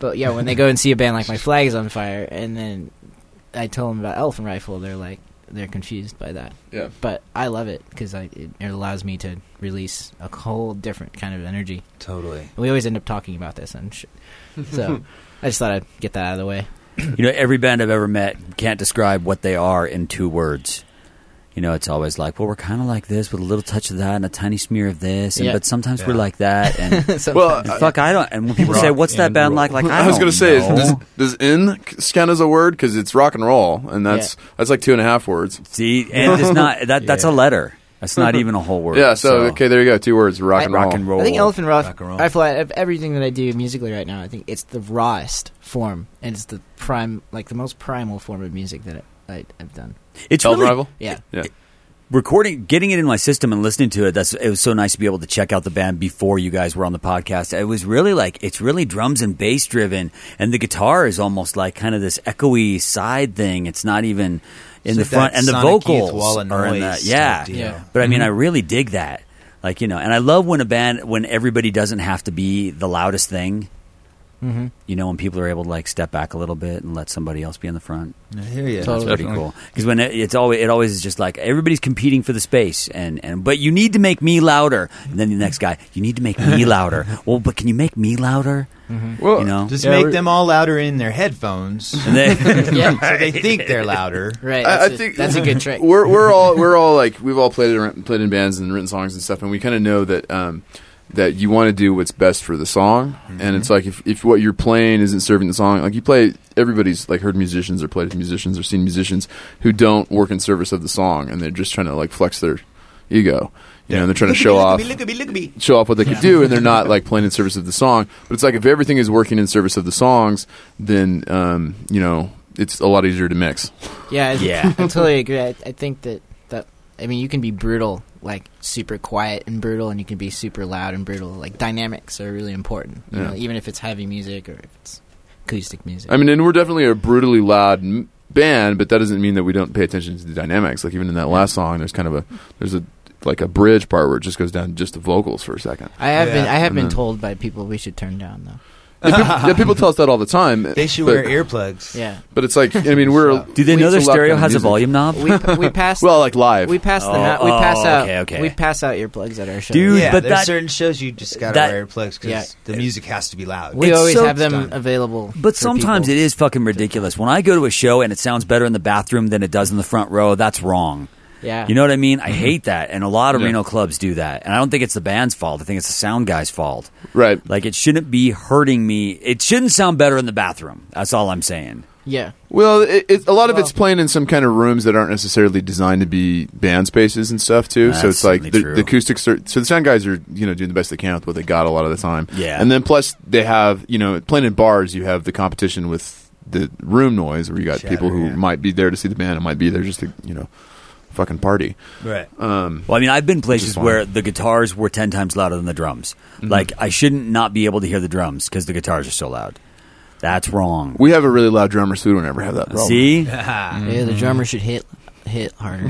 S10: But yeah, when they go and see a band like My Flag Is on Fire, and then I tell them about Elephant Rifle, they're like, they're confused by that.
S8: Yeah.
S10: But I love it because it, it allows me to release a whole different kind of energy.
S4: Totally.
S10: And we always end up talking about this and shit. So I just thought I'd get that out of the way.
S6: You know, every band I've ever met can't describe what they are in two words. You know, it's always like, well, we're kind of like this with a little touch of that and a tiny smear of this, and,
S10: Yeah.
S6: but sometimes
S4: Yeah.
S6: we're like that. And
S8: Well,
S6: and fuck, I don't. And when people say, "What's that
S9: and
S6: band
S9: roll.
S6: like?" Like I,
S8: I was
S6: going
S8: gonna
S6: to
S8: say,
S6: know.
S8: does, does "in" count as a word? Because it's rock and roll, and that's that's like two and a half words.
S6: See, and it's not that. That's a letter. That's not even a whole word.
S8: Yeah. So, okay, there you go. Two words: rock
S10: I-
S8: and roll.
S6: rock and roll.
S10: I think Elephant Rif-
S4: Rock and roll.
S10: Rifle, I- of everything that I do musically right now, I think it's the rawest form, and it's the prime, like the most primal form of music that I, I, I've done.
S6: It's
S8: Elephant
S6: really
S8: Rifle.
S10: Yeah.
S8: Yeah.
S6: recording, getting it in my system and listening to it. That's it was so nice to be able to check out the band before you guys were on the podcast. It was really like it's really drums and bass driven, and the guitar is almost like kind of this echoey side thing. It's not even in
S4: It's
S6: the
S4: like
S6: front,
S4: that
S6: and the
S4: Sonic Youth
S6: vocals
S4: wall of
S6: are in
S4: noise
S6: that.
S4: type
S6: Yeah,
S4: deal.
S10: Yeah.
S6: But I mean,
S10: Mhm.
S6: I really dig that. Like, you know, and I love when a band, when everybody doesn't have to be the loudest thing.
S10: Mm-hmm.
S6: You know, when people are able to like step back a little bit and let somebody else be in the front.
S4: I hear you.
S6: That's
S10: Totally.
S6: pretty cool. Because when it, it's always, it always is just like everybody's competing for the space, and, and but you need to make me louder. And then the next guy, you need to make me louder. Well, but can you make me louder?
S10: Mm-hmm.
S8: Well,
S6: You know,
S4: Just
S9: Yeah,
S4: make
S9: we're-
S4: them all louder in their headphones,
S6: And they-
S10: Yeah.
S4: so they think they're louder.
S10: Right.
S8: I, I
S10: That's, a,
S8: think
S10: that's a good trick.
S8: We're we're all we're all like we've all played in, played in bands and written songs and stuff, and we kind of know that um, that you want to do what's best for the song. And it's like if, if what you're playing isn't serving the song, like you play, everybody's like heard musicians or played with musicians or seen musicians who don't work in service of the song, and they're just trying to like flex their ego. You know, and they're trying to show off.
S4: Look at me, look at me.
S8: show off what they could do, and they're not like playing in service of the song. But it's like if everything is working in service of the songs, then um, you know it's a lot easier to mix.
S10: Yeah, I,
S6: Yeah.
S10: I totally agree. I, I think that, that, I mean, you can be brutal, like super quiet and brutal, and you can be super loud and brutal. Like dynamics are really important, you
S8: Yeah.
S10: know, even if it's heavy music or if it's acoustic music.
S8: I mean, and we're definitely a brutally loud m- band, but that doesn't mean that we don't pay attention to the dynamics. Like even in that last song, there's kind of a there's a like a bridge part where it just goes down just to vocals for a second.
S10: I have
S4: Yeah.
S10: been I have
S8: And
S10: been
S8: then-
S10: told by people we should turn down though.
S8: Yeah, people, yeah, people tell us that all the time.
S4: They should
S8: but,
S4: wear earplugs.
S10: Yeah,
S8: But it's like I mean, we're
S6: do they
S8: we
S6: know their
S8: still love
S6: stereo
S8: kind of
S6: has a
S8: music.
S6: volume knob?
S10: we we pass
S8: Well, like live.
S10: we pass the
S6: Oh,
S10: no- we pass
S6: oh,
S10: out
S6: okay, okay.
S10: we pass out earplugs at our show.
S6: Dude,
S4: Yeah,
S6: but
S4: there's
S6: that-
S4: certain shows you just gotta
S6: that-
S4: wear earplugs because
S10: Yeah.
S4: the music has to be loud.
S10: we
S6: It's
S10: always
S6: so
S10: have them
S4: done.
S10: available.
S6: But
S10: for
S6: sometimes
S10: people.
S6: it is fucking ridiculous. When I go to a show and it sounds better in the bathroom than it does in the front row, that's wrong.
S10: Yeah,
S6: You know what I mean? I hate that. And a lot of
S8: Yeah.
S6: Reno clubs do that. And I don't think it's the band's fault. I think it's the sound guy's fault.
S8: Right.
S6: Like, it shouldn't be hurting me. It shouldn't sound better in the bathroom. That's all I'm saying.
S10: yeah.
S8: Well, it, it, a lot of
S10: Well-
S8: it's playing in some kind of rooms that aren't necessarily designed to be band spaces and stuff too.
S6: That's
S8: so it's like
S6: certainly
S8: the,
S6: true.
S8: the acoustics are. So the sound guys are you know doing the best they can with what they got a lot of the time.
S6: Yeah.
S8: And then plus they have you know playing in bars you have the competition with the room noise where you got
S4: Chatter,
S8: people who
S4: yeah.
S8: might be there to see the band and might be there just to you know fucking party.
S4: Right.
S8: Um,
S6: Well, I mean, I've been places
S8: fine.
S6: where the guitars were ten times louder than the drums. Like, I shouldn't not be able to hear the drums because the guitars are so loud. That's wrong.
S8: we have a really loud drummer, so we don't ever have that problem.
S6: See?
S10: Yeah, the drummer should hit hit harder.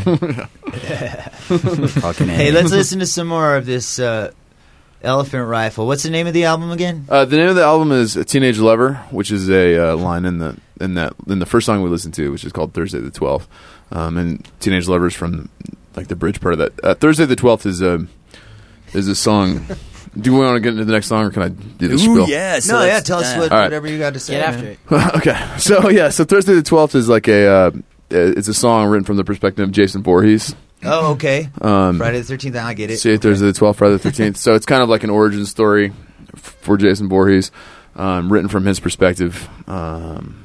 S6: Fucking A.
S4: Hey, let's listen to some more of this uh, Elephant Rifle. What's the name of the album again?
S8: Uh, the name of the album is "Teenage Lover," which is a uh, line in the in that in the first song we listened to, which is called "Thursday the twelfth." Um, and "Teenage Lover" is from like the bridge part of that. Uh, "Thursday the twelfth" is a is a song. Do we want to get into the next song, or can I do the
S6: Ooh,
S8: spiel?
S6: yeah. So
S4: no, yeah,
S6: let's-
S4: tell us
S6: uh,
S4: what,
S8: All right.
S4: whatever you got to say.
S10: Get after
S4: man.
S10: it.
S8: Okay, so yeah, so "Thursday the twelfth" is like a uh, it's a song written from the perspective of Jason Voorhees.
S4: Oh, okay.
S8: Um,
S4: Friday the thirteenth, I get it.
S8: See, Thursday the twelfth, Friday the thirteenth. So it's kind of like an origin story f- for Jason Voorhees, um, written from his perspective, um,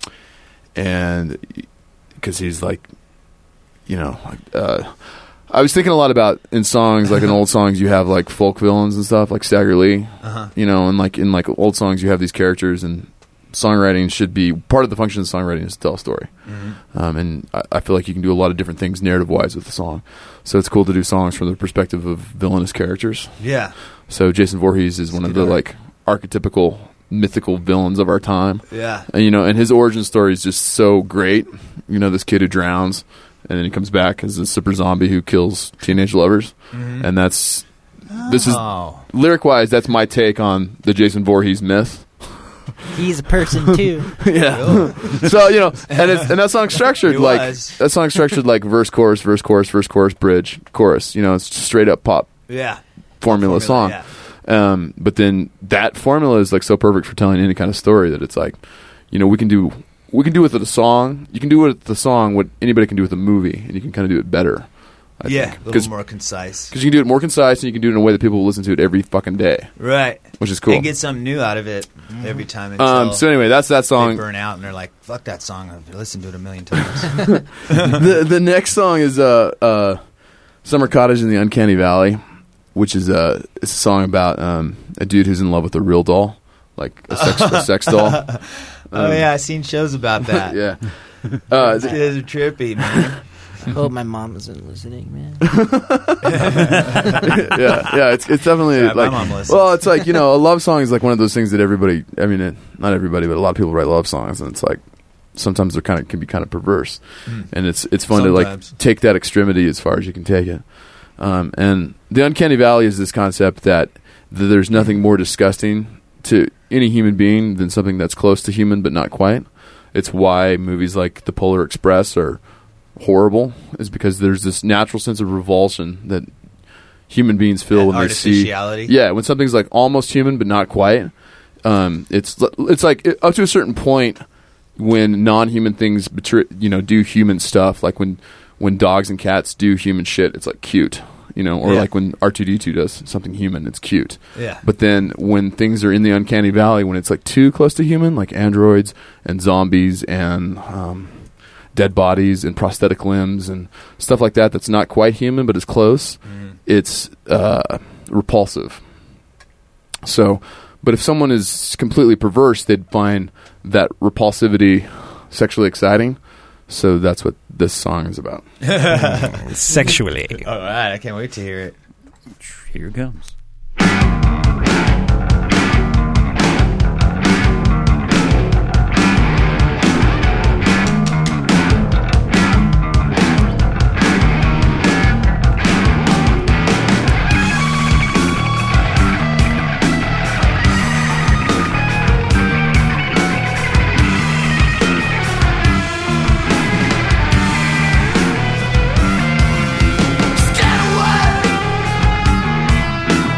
S8: and because he's like, you know, like, uh, I was thinking a lot about in songs, like in old songs, you have like folk villains and stuff, like Stagger Lee,
S4: Uh-huh.
S8: you know, and like in like old songs, you have these characters, and songwriting should be part of the function of songwriting is to tell a story.
S4: Mm-hmm.
S8: Um, and I, I feel like you can do a lot of different things narrative wise with the song. So it's cool to do songs from the perspective of villainous characters.
S4: Yeah.
S8: So Jason Voorhees is one of
S4: good
S8: the
S4: art.
S8: like archetypical mythical villains of our time.
S4: Yeah.
S8: And you know, and his origin story is just so great. You know, this kid who drowns and then he comes back as a super zombie who kills teenage lovers.
S4: Mhm.
S8: And that's this is
S4: Oh.
S8: lyric wise, that's my take on the Jason Voorhees myth.
S10: He's a person too.
S8: Yeah. So you know, and it's, and that song's structured
S4: It
S8: like
S4: was.
S8: that song's structured like verse, chorus, verse, chorus, verse, chorus, bridge, chorus. You know, it's just straight up pop
S4: Yeah.
S8: formula,
S4: Formula,
S8: song.
S4: yeah.
S8: Um, but then that formula is like so perfect for telling any kind of story that it's like, you know, we can do we can do with it a song. You can do with the song what anybody can do with a movie, and you can kind of do it better. I
S4: Yeah,
S8: think.
S4: a little more concise.
S8: Because you can do it more concise, and you can do it in a way that people will listen to it every fucking day.
S4: Right.
S8: Which is cool.
S4: And get something new out of it every time until
S8: Um, so anyway, that's that
S4: they
S8: song.
S4: burn out and they're like, fuck that song. I've listened to it a million times.
S8: the the next song is uh, uh, Summer Cottage in the Uncanny Valley, which is uh, it's a song about um, a dude who's in love with a real doll, like a sex, a sex doll. Um,
S4: Oh, yeah, I've seen shows about that.
S8: yeah. Uh,
S4: These kids are trippy, man.
S10: I hope my mom isn't listening, man.
S8: yeah, yeah, it's it's definitely
S4: Yeah, my
S8: like
S4: mom listens.
S8: well, it's like, you know, a love song is like one of those things that everybody. I mean, it, not everybody, but a lot of people write love songs, and it's like sometimes they're kind of can be kind of perverse,
S4: Mm.
S8: and it's it's fun
S4: Sometimes.
S8: to like take that extremity as far as you can take it. Um, and the Uncanny Valley is this concept that th- there's nothing more disgusting to any human being than something that's close to human but not quite. It's why movies like The Polar Express are horrible, is because there's this natural sense of revulsion that human beings feel
S4: That
S8: when they see
S4: artificiality.
S8: yeah, when something's like almost human but not quite. Um, it's it's like it, up to a certain point when non-human things betray, you know, do human stuff, like when when dogs and cats do human shit, it's like cute, you know, or
S4: Yeah.
S8: like when R two D two does something human, it's cute.
S4: Yeah.
S8: But then when things are in the uncanny valley, when it's like too close to human, like androids and zombies and um, dead bodies and prosthetic limbs and stuff like that, that's not quite human but is close,
S4: Mm.
S8: it's uh, repulsive. So, but if someone is completely perverse, they'd find that repulsivity sexually exciting. So that's what this song is about.
S12: Sexually.
S4: All right, I can't wait to hear it.
S6: Here it comes.
S5: Scared away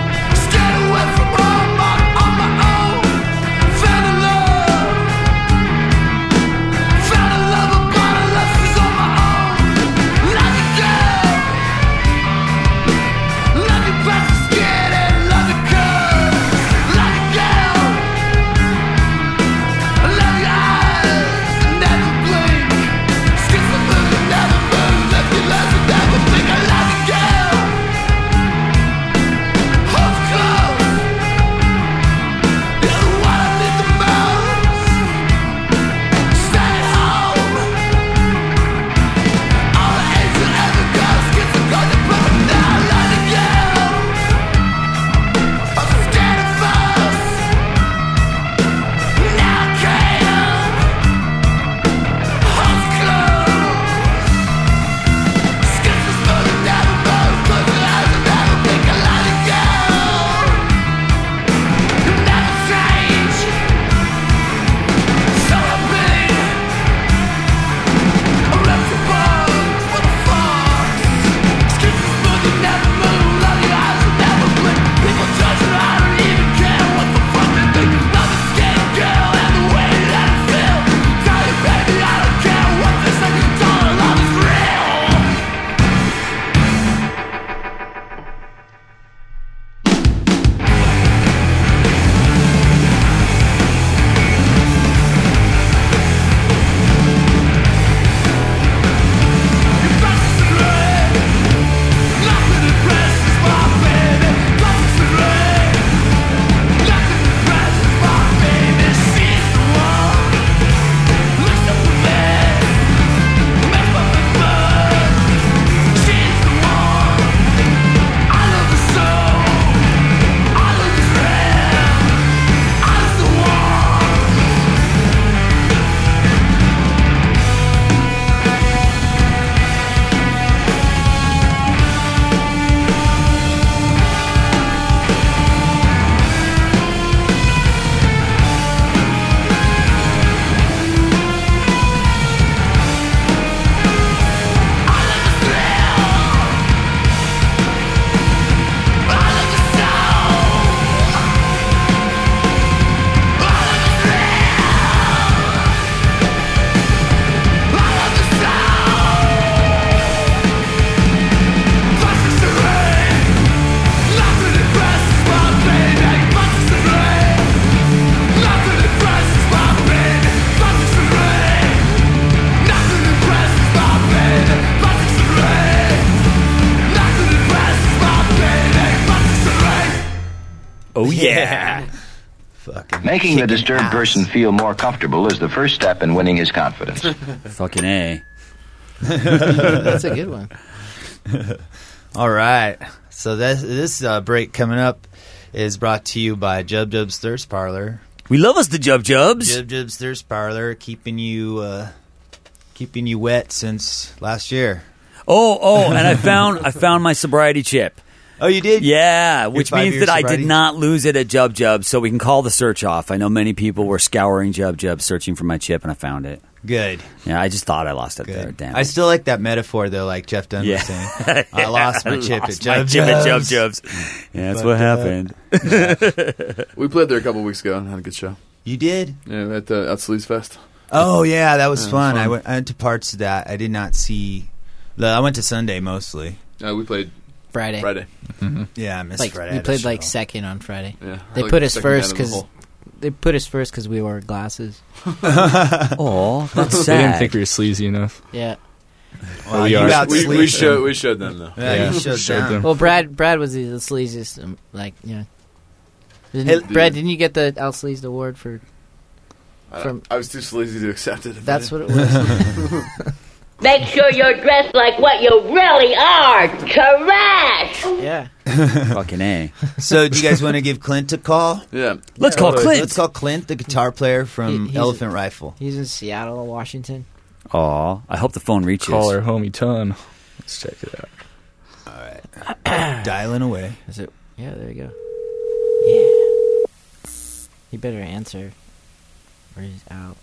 S6: Oh, yeah.
S4: Fucking
S13: Making the
S4: kicking
S13: disturbed
S4: ass.
S13: person feel more comfortable is the first step in winning his confidence.
S6: Fucking A.
S10: That's a good one.
S4: All right. So this, this uh, break coming up is brought to you by Jub Jub's Thirst Parlor.
S6: We love us the Jub Jubs.
S4: Jub Jub's Thirst Parlor, keeping you uh, keeping you wet since last year.
S6: Oh, oh, and I found I found my sobriety chip.
S4: Oh, you did?
S6: Yeah, which
S4: five
S6: means
S4: year
S6: that I
S4: sobriety?
S6: did not lose it at Jub Jub, so we can call the search off. I know many people were scouring Jub Jub searching for my chip, and I found it.
S4: Good.
S6: Yeah, I just thought I lost it there. Damn.
S4: I still like that metaphor, though, like Jeff Dunn
S6: Yeah.
S4: was saying. I lost my
S6: I
S4: chip
S6: lost
S4: at
S6: my
S4: Jub
S6: chip at Jub
S4: Jub's.
S6: Jubs. Yeah, that's
S4: But,
S6: what
S4: uh,
S6: happened.
S8: We played there a couple weeks ago and had a good show.
S4: You did?
S8: Yeah, at the at Sleaze Fest.
S4: Oh, yeah, that was
S8: Yeah, it was
S4: fun.
S8: fun.
S4: I went, I went to parts of that. I did not see... the- I went to Sunday, mostly.
S8: Uh, we played
S10: Friday.
S8: Friday.
S4: Mm-hmm. Yeah, I missed
S10: Like
S4: Friday. I
S10: we
S4: had a
S10: played like
S4: show.
S10: second on Friday.
S8: Yeah,
S10: They
S8: like
S10: put
S8: the
S10: us
S8: second band
S10: first
S8: in the
S10: because
S8: hole.
S10: they put us first because we wore glasses.
S6: Oh, that's
S9: They didn't
S6: sad.
S9: think we were sleazy enough.
S10: Yeah.
S4: Well,
S9: we
S4: you
S9: are.
S4: got
S8: We, we
S4: sleep.
S8: showed we showed them though.
S4: Yeah,
S9: Yeah,
S4: you showed,
S9: showed
S4: them.
S9: them.
S10: Well, Brad Brad was the, the sleaziest. Um, like, yeah. Didn't,
S4: Hey,
S10: Brad,
S8: dude.
S10: didn't you get the Out Sleazed award for?
S8: I,
S10: From-
S8: I was too sleazy to accept it.
S10: That's what it was.
S11: Make sure you're dressed like what you really are. Trash!
S10: Yeah.
S6: Fucking A.
S4: So, do you guys want to give Clint a call?
S8: Yeah.
S6: Let's call Clint.
S4: Let's call Clint, the guitar player from
S10: He- he's-
S4: Elephant Rifle.
S10: He's in Seattle, Washington.
S6: Aw, I hope the phone reaches.
S9: Call our homie Ton. Let's check it out.
S4: Dialing away.
S10: Is it? Yeah, there you go. Yeah. He better answer, or he's out.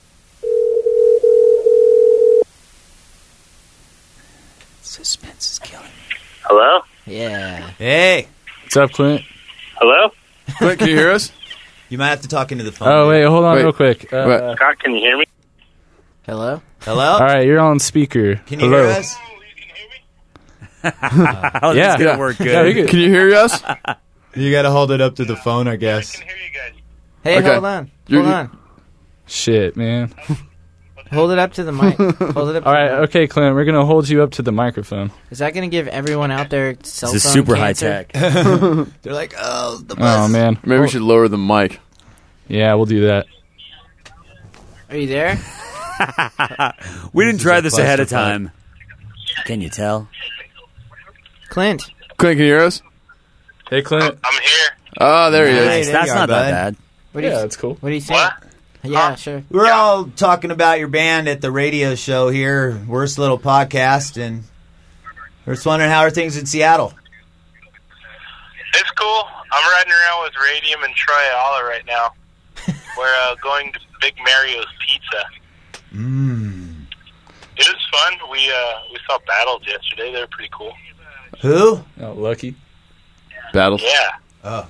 S4: Suspense is killing me.
S14: Hello?
S10: Yeah.
S4: Hey,
S9: What's up, Clint?
S14: Hello?
S8: Clint, can you hear us?
S4: you might have to talk into the phone.
S9: Oh, wait, hold on
S8: Wait.
S9: real quick. Uh,
S8: Wait.
S14: Scott, can you hear me?
S10: Hello.
S4: Hello?
S9: all right, you're on speaker.
S4: Can you
S9: Hello.
S4: hear us?
S6: How's
S9: Yeah.
S6: this gonna work good?
S9: Yeah, we could-
S8: Can you hear us?
S4: You got to hold it up to the phone, I guess.
S10: Hey,
S8: Okay.
S10: hold on.
S8: You're-
S10: Hold on.
S9: Shit, man.
S10: Hold it up to the mic. Hold it up.
S9: All
S10: to
S9: right,
S10: the mic.
S9: okay, Clint, we're going to hold you up to the microphone.
S10: Is that going to give everyone out there cell
S6: This is
S10: phone
S6: super
S10: cancer?
S6: high tech.
S4: They're like, oh, the bus.
S9: Oh, man.
S8: Maybe we should lower the mic.
S9: Yeah, we'll do that.
S10: Are you there?
S6: We didn't
S4: This is
S6: try
S4: a
S6: this ahead of
S4: clusterfuck.
S6: time. Can you tell?
S10: Clint.
S8: Clint, can you hear us?
S9: Hey, Clint.
S14: I'm here.
S8: Oh, there he
S4: Nice.
S8: is.
S4: there
S6: That's
S4: you are,
S6: not that
S4: bud.
S6: bad.
S10: What do you?
S9: Yeah, that's cool.
S10: What do you think?
S14: What?
S10: Yeah, sure.
S4: We're all talking about your band at the radio show here, Worst Little Podcast, and we're just wondering how are things in Seattle?
S14: It's cool. I'm riding around with Radium and Troy Ayala right now. We're uh, going to Big Mario's Pizza.
S4: Mmm.
S14: It was fun. We uh, we saw Battles yesterday. They were pretty cool.
S4: Who?
S9: Oh, lucky.
S8: Battles.
S14: Yeah.
S4: Oh.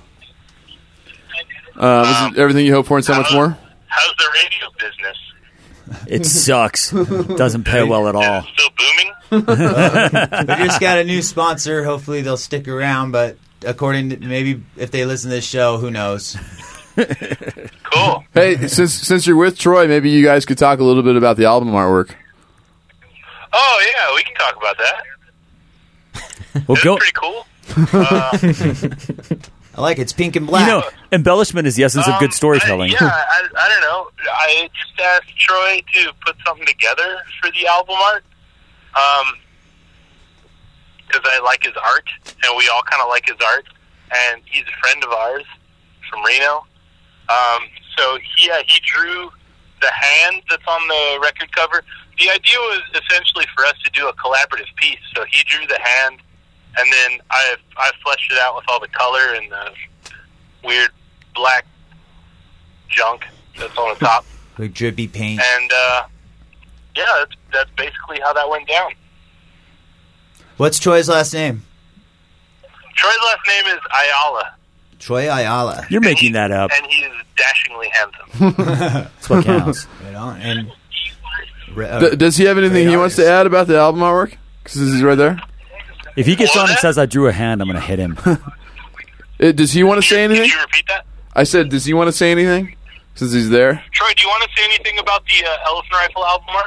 S8: Uh, was it everything you hoped for and so much more?
S14: How's the radio business?
S6: It sucks. Doesn't pay well at all.
S14: Still booming?
S4: We just got a new sponsor. Hopefully they'll stick around, but according to maybe if they listen to this show, who knows?
S14: Cool.
S8: Hey, since since you're with Troy, maybe you guys could talk a little bit about the album artwork.
S14: Oh, yeah, we can talk about that.
S6: Well,
S14: It's
S6: go.
S14: pretty cool. Uh,
S4: I like it. It's pink and
S6: You
S4: black.
S6: know, embellishment is the essence of
S14: um,
S6: good storytelling.
S14: I, yeah, I, I don't know. I just asked Troy to put something together for the album art. Um, because I like his art, and we all kind of like his art. And he's a friend of ours from Reno. Um, so, yeah, he drew the hand that's on the record cover. The idea was essentially for us to do a collaborative piece. So he drew the hand, and then I I fleshed it out with all the color and the weird black junk that's on the top.
S4: Like drippy paint.
S14: And, uh, yeah, that's, that's basically how that went down.
S4: What's Troy's last name?
S14: Troy's last name is Ayala,
S4: Troy Ayala.
S6: You're making that up.
S14: and he is dashingly handsome.
S6: That's what counts.
S4: Right on. And uh,
S8: D- does he have anything he wants to add about the album artwork? Because he's right there.
S6: If he gets on and says I drew a hand, I'm going to hit him.
S8: Uh, does he want to say anything?
S14: Can you repeat that?
S8: I said, does he want to say anything? Since he's there.
S14: Troy, do you want to say anything about the uh, Elephant Rifle album art?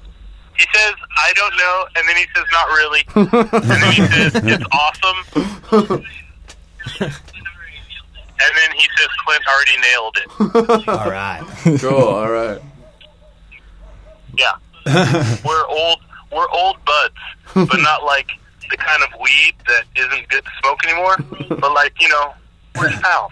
S14: He says, I don't know, and then he says, not really. And then he says, it's awesome. And then he says Clint already nailed it.
S4: All right.
S8: Cool. All right.
S14: Yeah. We're old. We're old buds, but not like the kind of weed that isn't good to smoke anymore. But like, you know, we're pals.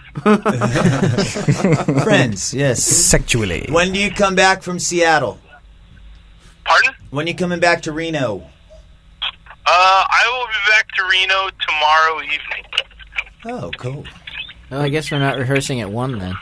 S4: Friends, yes.
S12: Sexually.
S4: When do you come back from Seattle?
S14: Pardon?
S4: When you coming back to Reno?
S14: Uh, I will be back to Reno tomorrow evening.
S4: Oh, cool.
S10: Well, I guess we're not rehearsing at one then.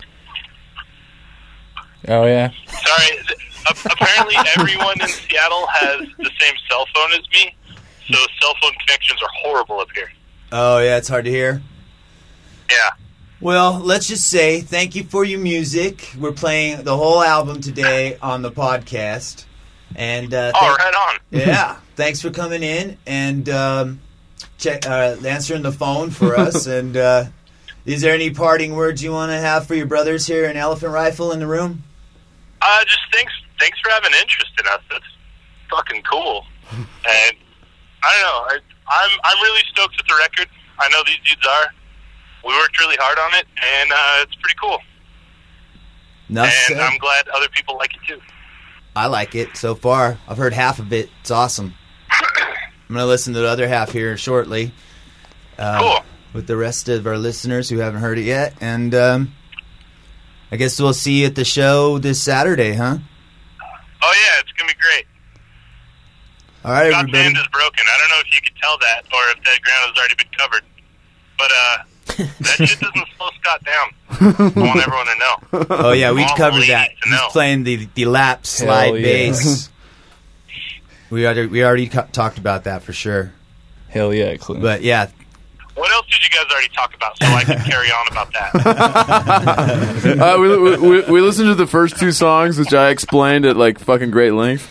S9: Oh, yeah.
S14: Sorry. Th- apparently everyone in Seattle has the same cell phone as me, so cell phone connections are horrible up here.
S4: Oh, yeah, it's hard to hear.
S14: Yeah.
S4: Well, let's just say thank you for your music. We're playing the whole album today on the podcast. And uh,
S14: Oh,
S4: thank-
S14: right on.
S4: Yeah, thanks for coming in and um, check uh, answering the phone for us. And uh, is there any parting words you want to have for your brothers here in Elephant Rifle in the room?
S14: Uh, just thanks, thanks for having interest in us. That's fucking cool. And I don't know. I, I'm I'm really stoked with the record. I know these dudes are. We worked really hard on it, and uh, it's pretty cool.
S4: Enough
S14: and
S4: said.
S14: I'm glad other people like it too.
S4: I like it so far. I've heard half of it. It's awesome. I'm going to listen to the other half here shortly. Uh,
S14: cool.
S4: With the rest of our listeners who haven't heard it yet. And um, I guess we'll see you at the show this Saturday, huh?
S14: Oh, yeah, it's going to be great.
S4: All right,
S14: Scott's
S4: everybody.
S14: hand is broken. I don't know if you could tell that or if that ground has already been covered. But uh, that shit doesn't slow Scott down. I want everyone to know.
S4: Oh, yeah, we
S14: I want
S4: covered
S14: ladies
S4: that.
S14: to
S4: He's
S14: know.
S4: playing the, the lap slide
S9: Hell yeah.
S4: bass. we already, we already co- talked about that for sure.
S9: Hell yeah, Clint.
S4: But, yeah.
S14: What else did you guys already talk about so I can carry on about that?
S8: uh, we, we, we listened to the first two songs, which I explained at like fucking great length.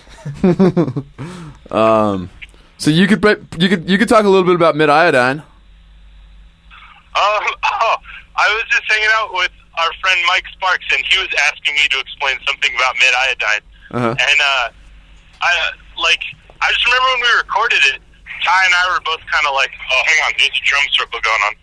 S8: um, so you could pre- you could you could talk a little bit about Mid Iodine.
S14: Um, oh, I was just hanging out with our friend Mike Sparks, and he was asking me to explain something about Mid Iodine.
S8: Uh-huh.
S14: And uh, I like I just remember when we recorded it, Ty and I were both kind of like, "Oh, hang on, there's a drum circle going on."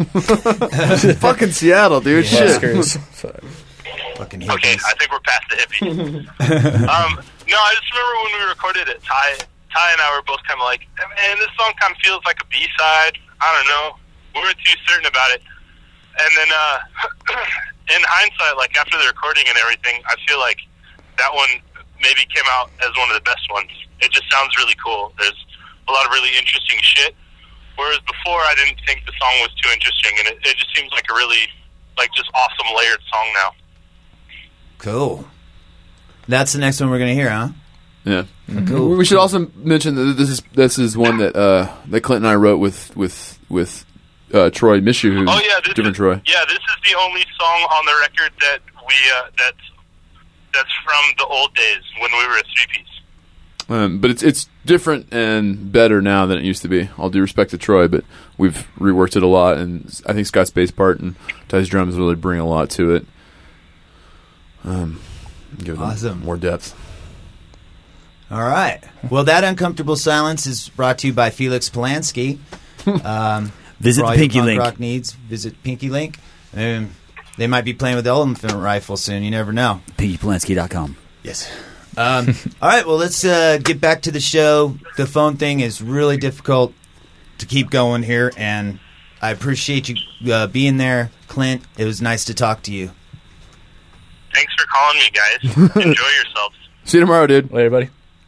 S8: Fucking Seattle, dude. Shit.
S4: Fucking
S14: Okay,
S4: hippies.
S14: I think we're past the hippies. um, no, I just remember when we recorded it, Ty, Ty and I were both kind of like, man, this song kind of feels like a B-side. I don't know. We weren't too certain about it. And then uh, in hindsight, like after the recording and everything, I feel like that one maybe came out as one of the best ones. It just sounds really cool. There's a lot of really interesting shit. Whereas before, I didn't think the song was too interesting, and it, it just seems like a really, like, just awesome layered song now.
S4: Cool. That's the next one we're going to hear, huh?
S8: Yeah.
S4: Cool.
S8: We should also mention that this is this is one that uh, that Clint and I wrote with with with uh, Troy Mishu, who's
S14: Oh yeah, this
S8: different
S14: is,
S8: Troy.
S14: Yeah, this is the only song on the record that we uh, that's that's from the old days when we were a three piece.
S8: Um, but it's it's different and better now than it used to be. All due respect to Troy, but we've reworked it a lot, and I think Scott's bass part and Ty's drums really bring a lot to it. Um, give them
S4: Awesome.
S8: more depth.
S4: All right. Well, that Uncomfortable Silence is brought to you by Felix Polanski. Um,
S6: Visit
S4: for all
S6: the
S4: your
S6: Pinky
S4: punk
S6: Link.
S4: rock needs, visit Pinky Link. Um, they might be playing with the Elephant Rifle soon. You never know.
S6: pinky polanski dot com.
S4: Yes. Um, all right. Well, let's uh, get back to the show. The phone thing is really difficult to keep going here, and I appreciate you uh, being there, Clint. It was nice to talk to you.
S14: Thanks for calling me, guys. Enjoy yourselves.
S8: See you tomorrow, dude.
S9: Later, buddy.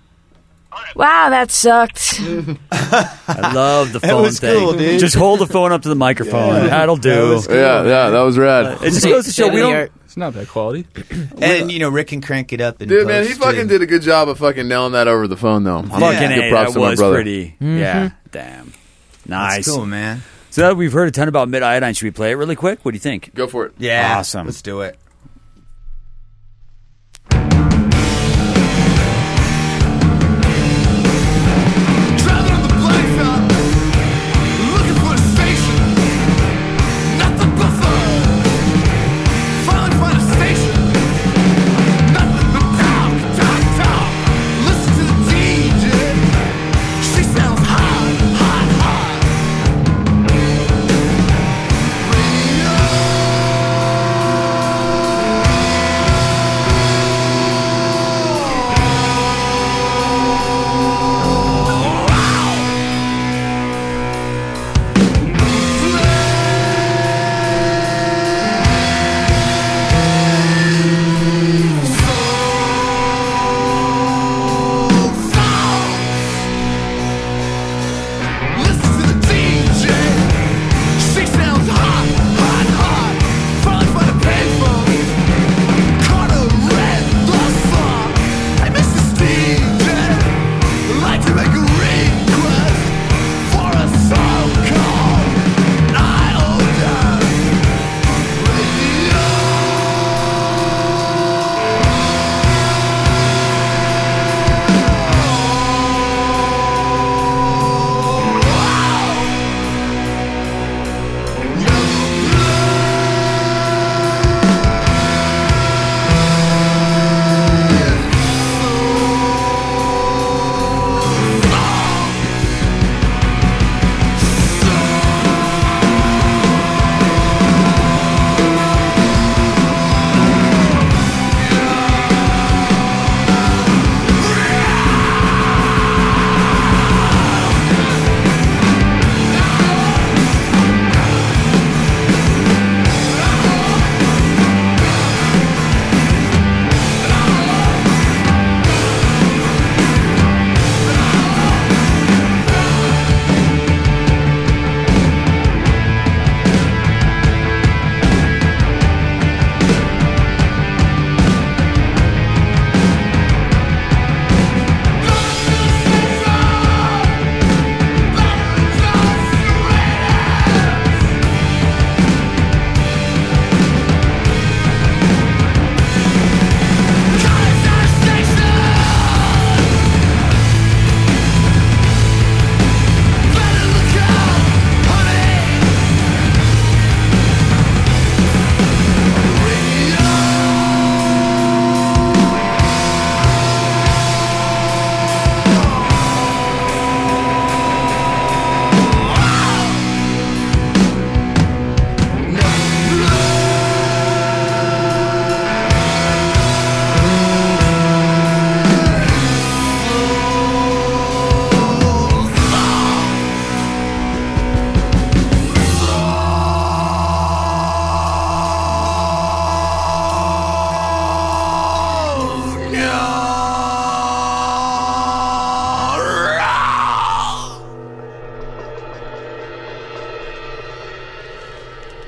S7: Wow, that sucked.
S6: I love the
S4: That
S6: phone
S4: was
S6: thing.
S4: cool, dude.
S6: Just hold the phone up to the microphone.
S4: Yeah.
S6: That'll do.
S4: That was cool.
S8: Yeah, yeah, that was rad.
S6: It just goes to show we don't.
S9: It's not bad quality.
S4: And, you know, Rick can crank it up. In
S8: Dude, man, he
S4: post,
S8: fucking
S4: too.
S8: did a good job of fucking nailing that over the phone, though.
S6: Fucking
S8: Give
S6: A,
S8: props
S6: that
S8: to my
S6: was
S8: brother.
S6: pretty. Yeah, damn. Nice.
S4: That's cool, man.
S6: So now that we've heard a ton about Mid Iodine, should we play it really quick? What do you think?
S8: Go for it.
S4: Yeah.
S6: Awesome.
S4: Let's do it.
S5: Driving on the blacktop, looking for a station. Nothing but fun. Finally find a station. Nothing but talk, talk, talk. Listen to the D J. She sounds hot, hot, hot.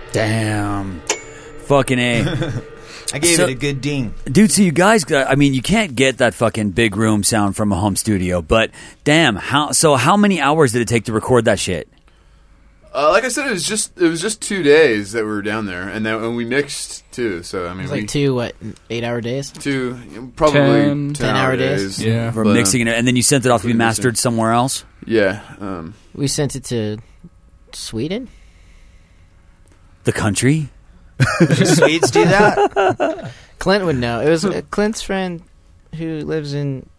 S6: Damn. Fucking A.
S4: I gave
S6: So-
S4: it a good ding.
S6: Dude, so you guys, got- I mean, you can't get that fucking big room sound from a home studio, but damn, how? So how many hours did it take to record that shit?
S8: Uh, like I said, it was just it was just two days that we were down there, and then and we mixed too. So I mean,
S10: It's
S8: we,
S10: like two, what, eight-hour days?
S8: two probably
S9: Ten-
S8: ten, hour
S10: ten-hour days?
S8: days.
S9: Yeah.
S6: For
S8: But, um,
S6: mixing it, and then you sent it off to be
S8: including
S6: mastered
S8: mixing.
S6: somewhere else?
S8: Yeah. Um,
S10: We sent it to Sweden?
S6: The country?
S4: Swedes do that?
S10: Clint would know. It was uh, Clint's friend who lives in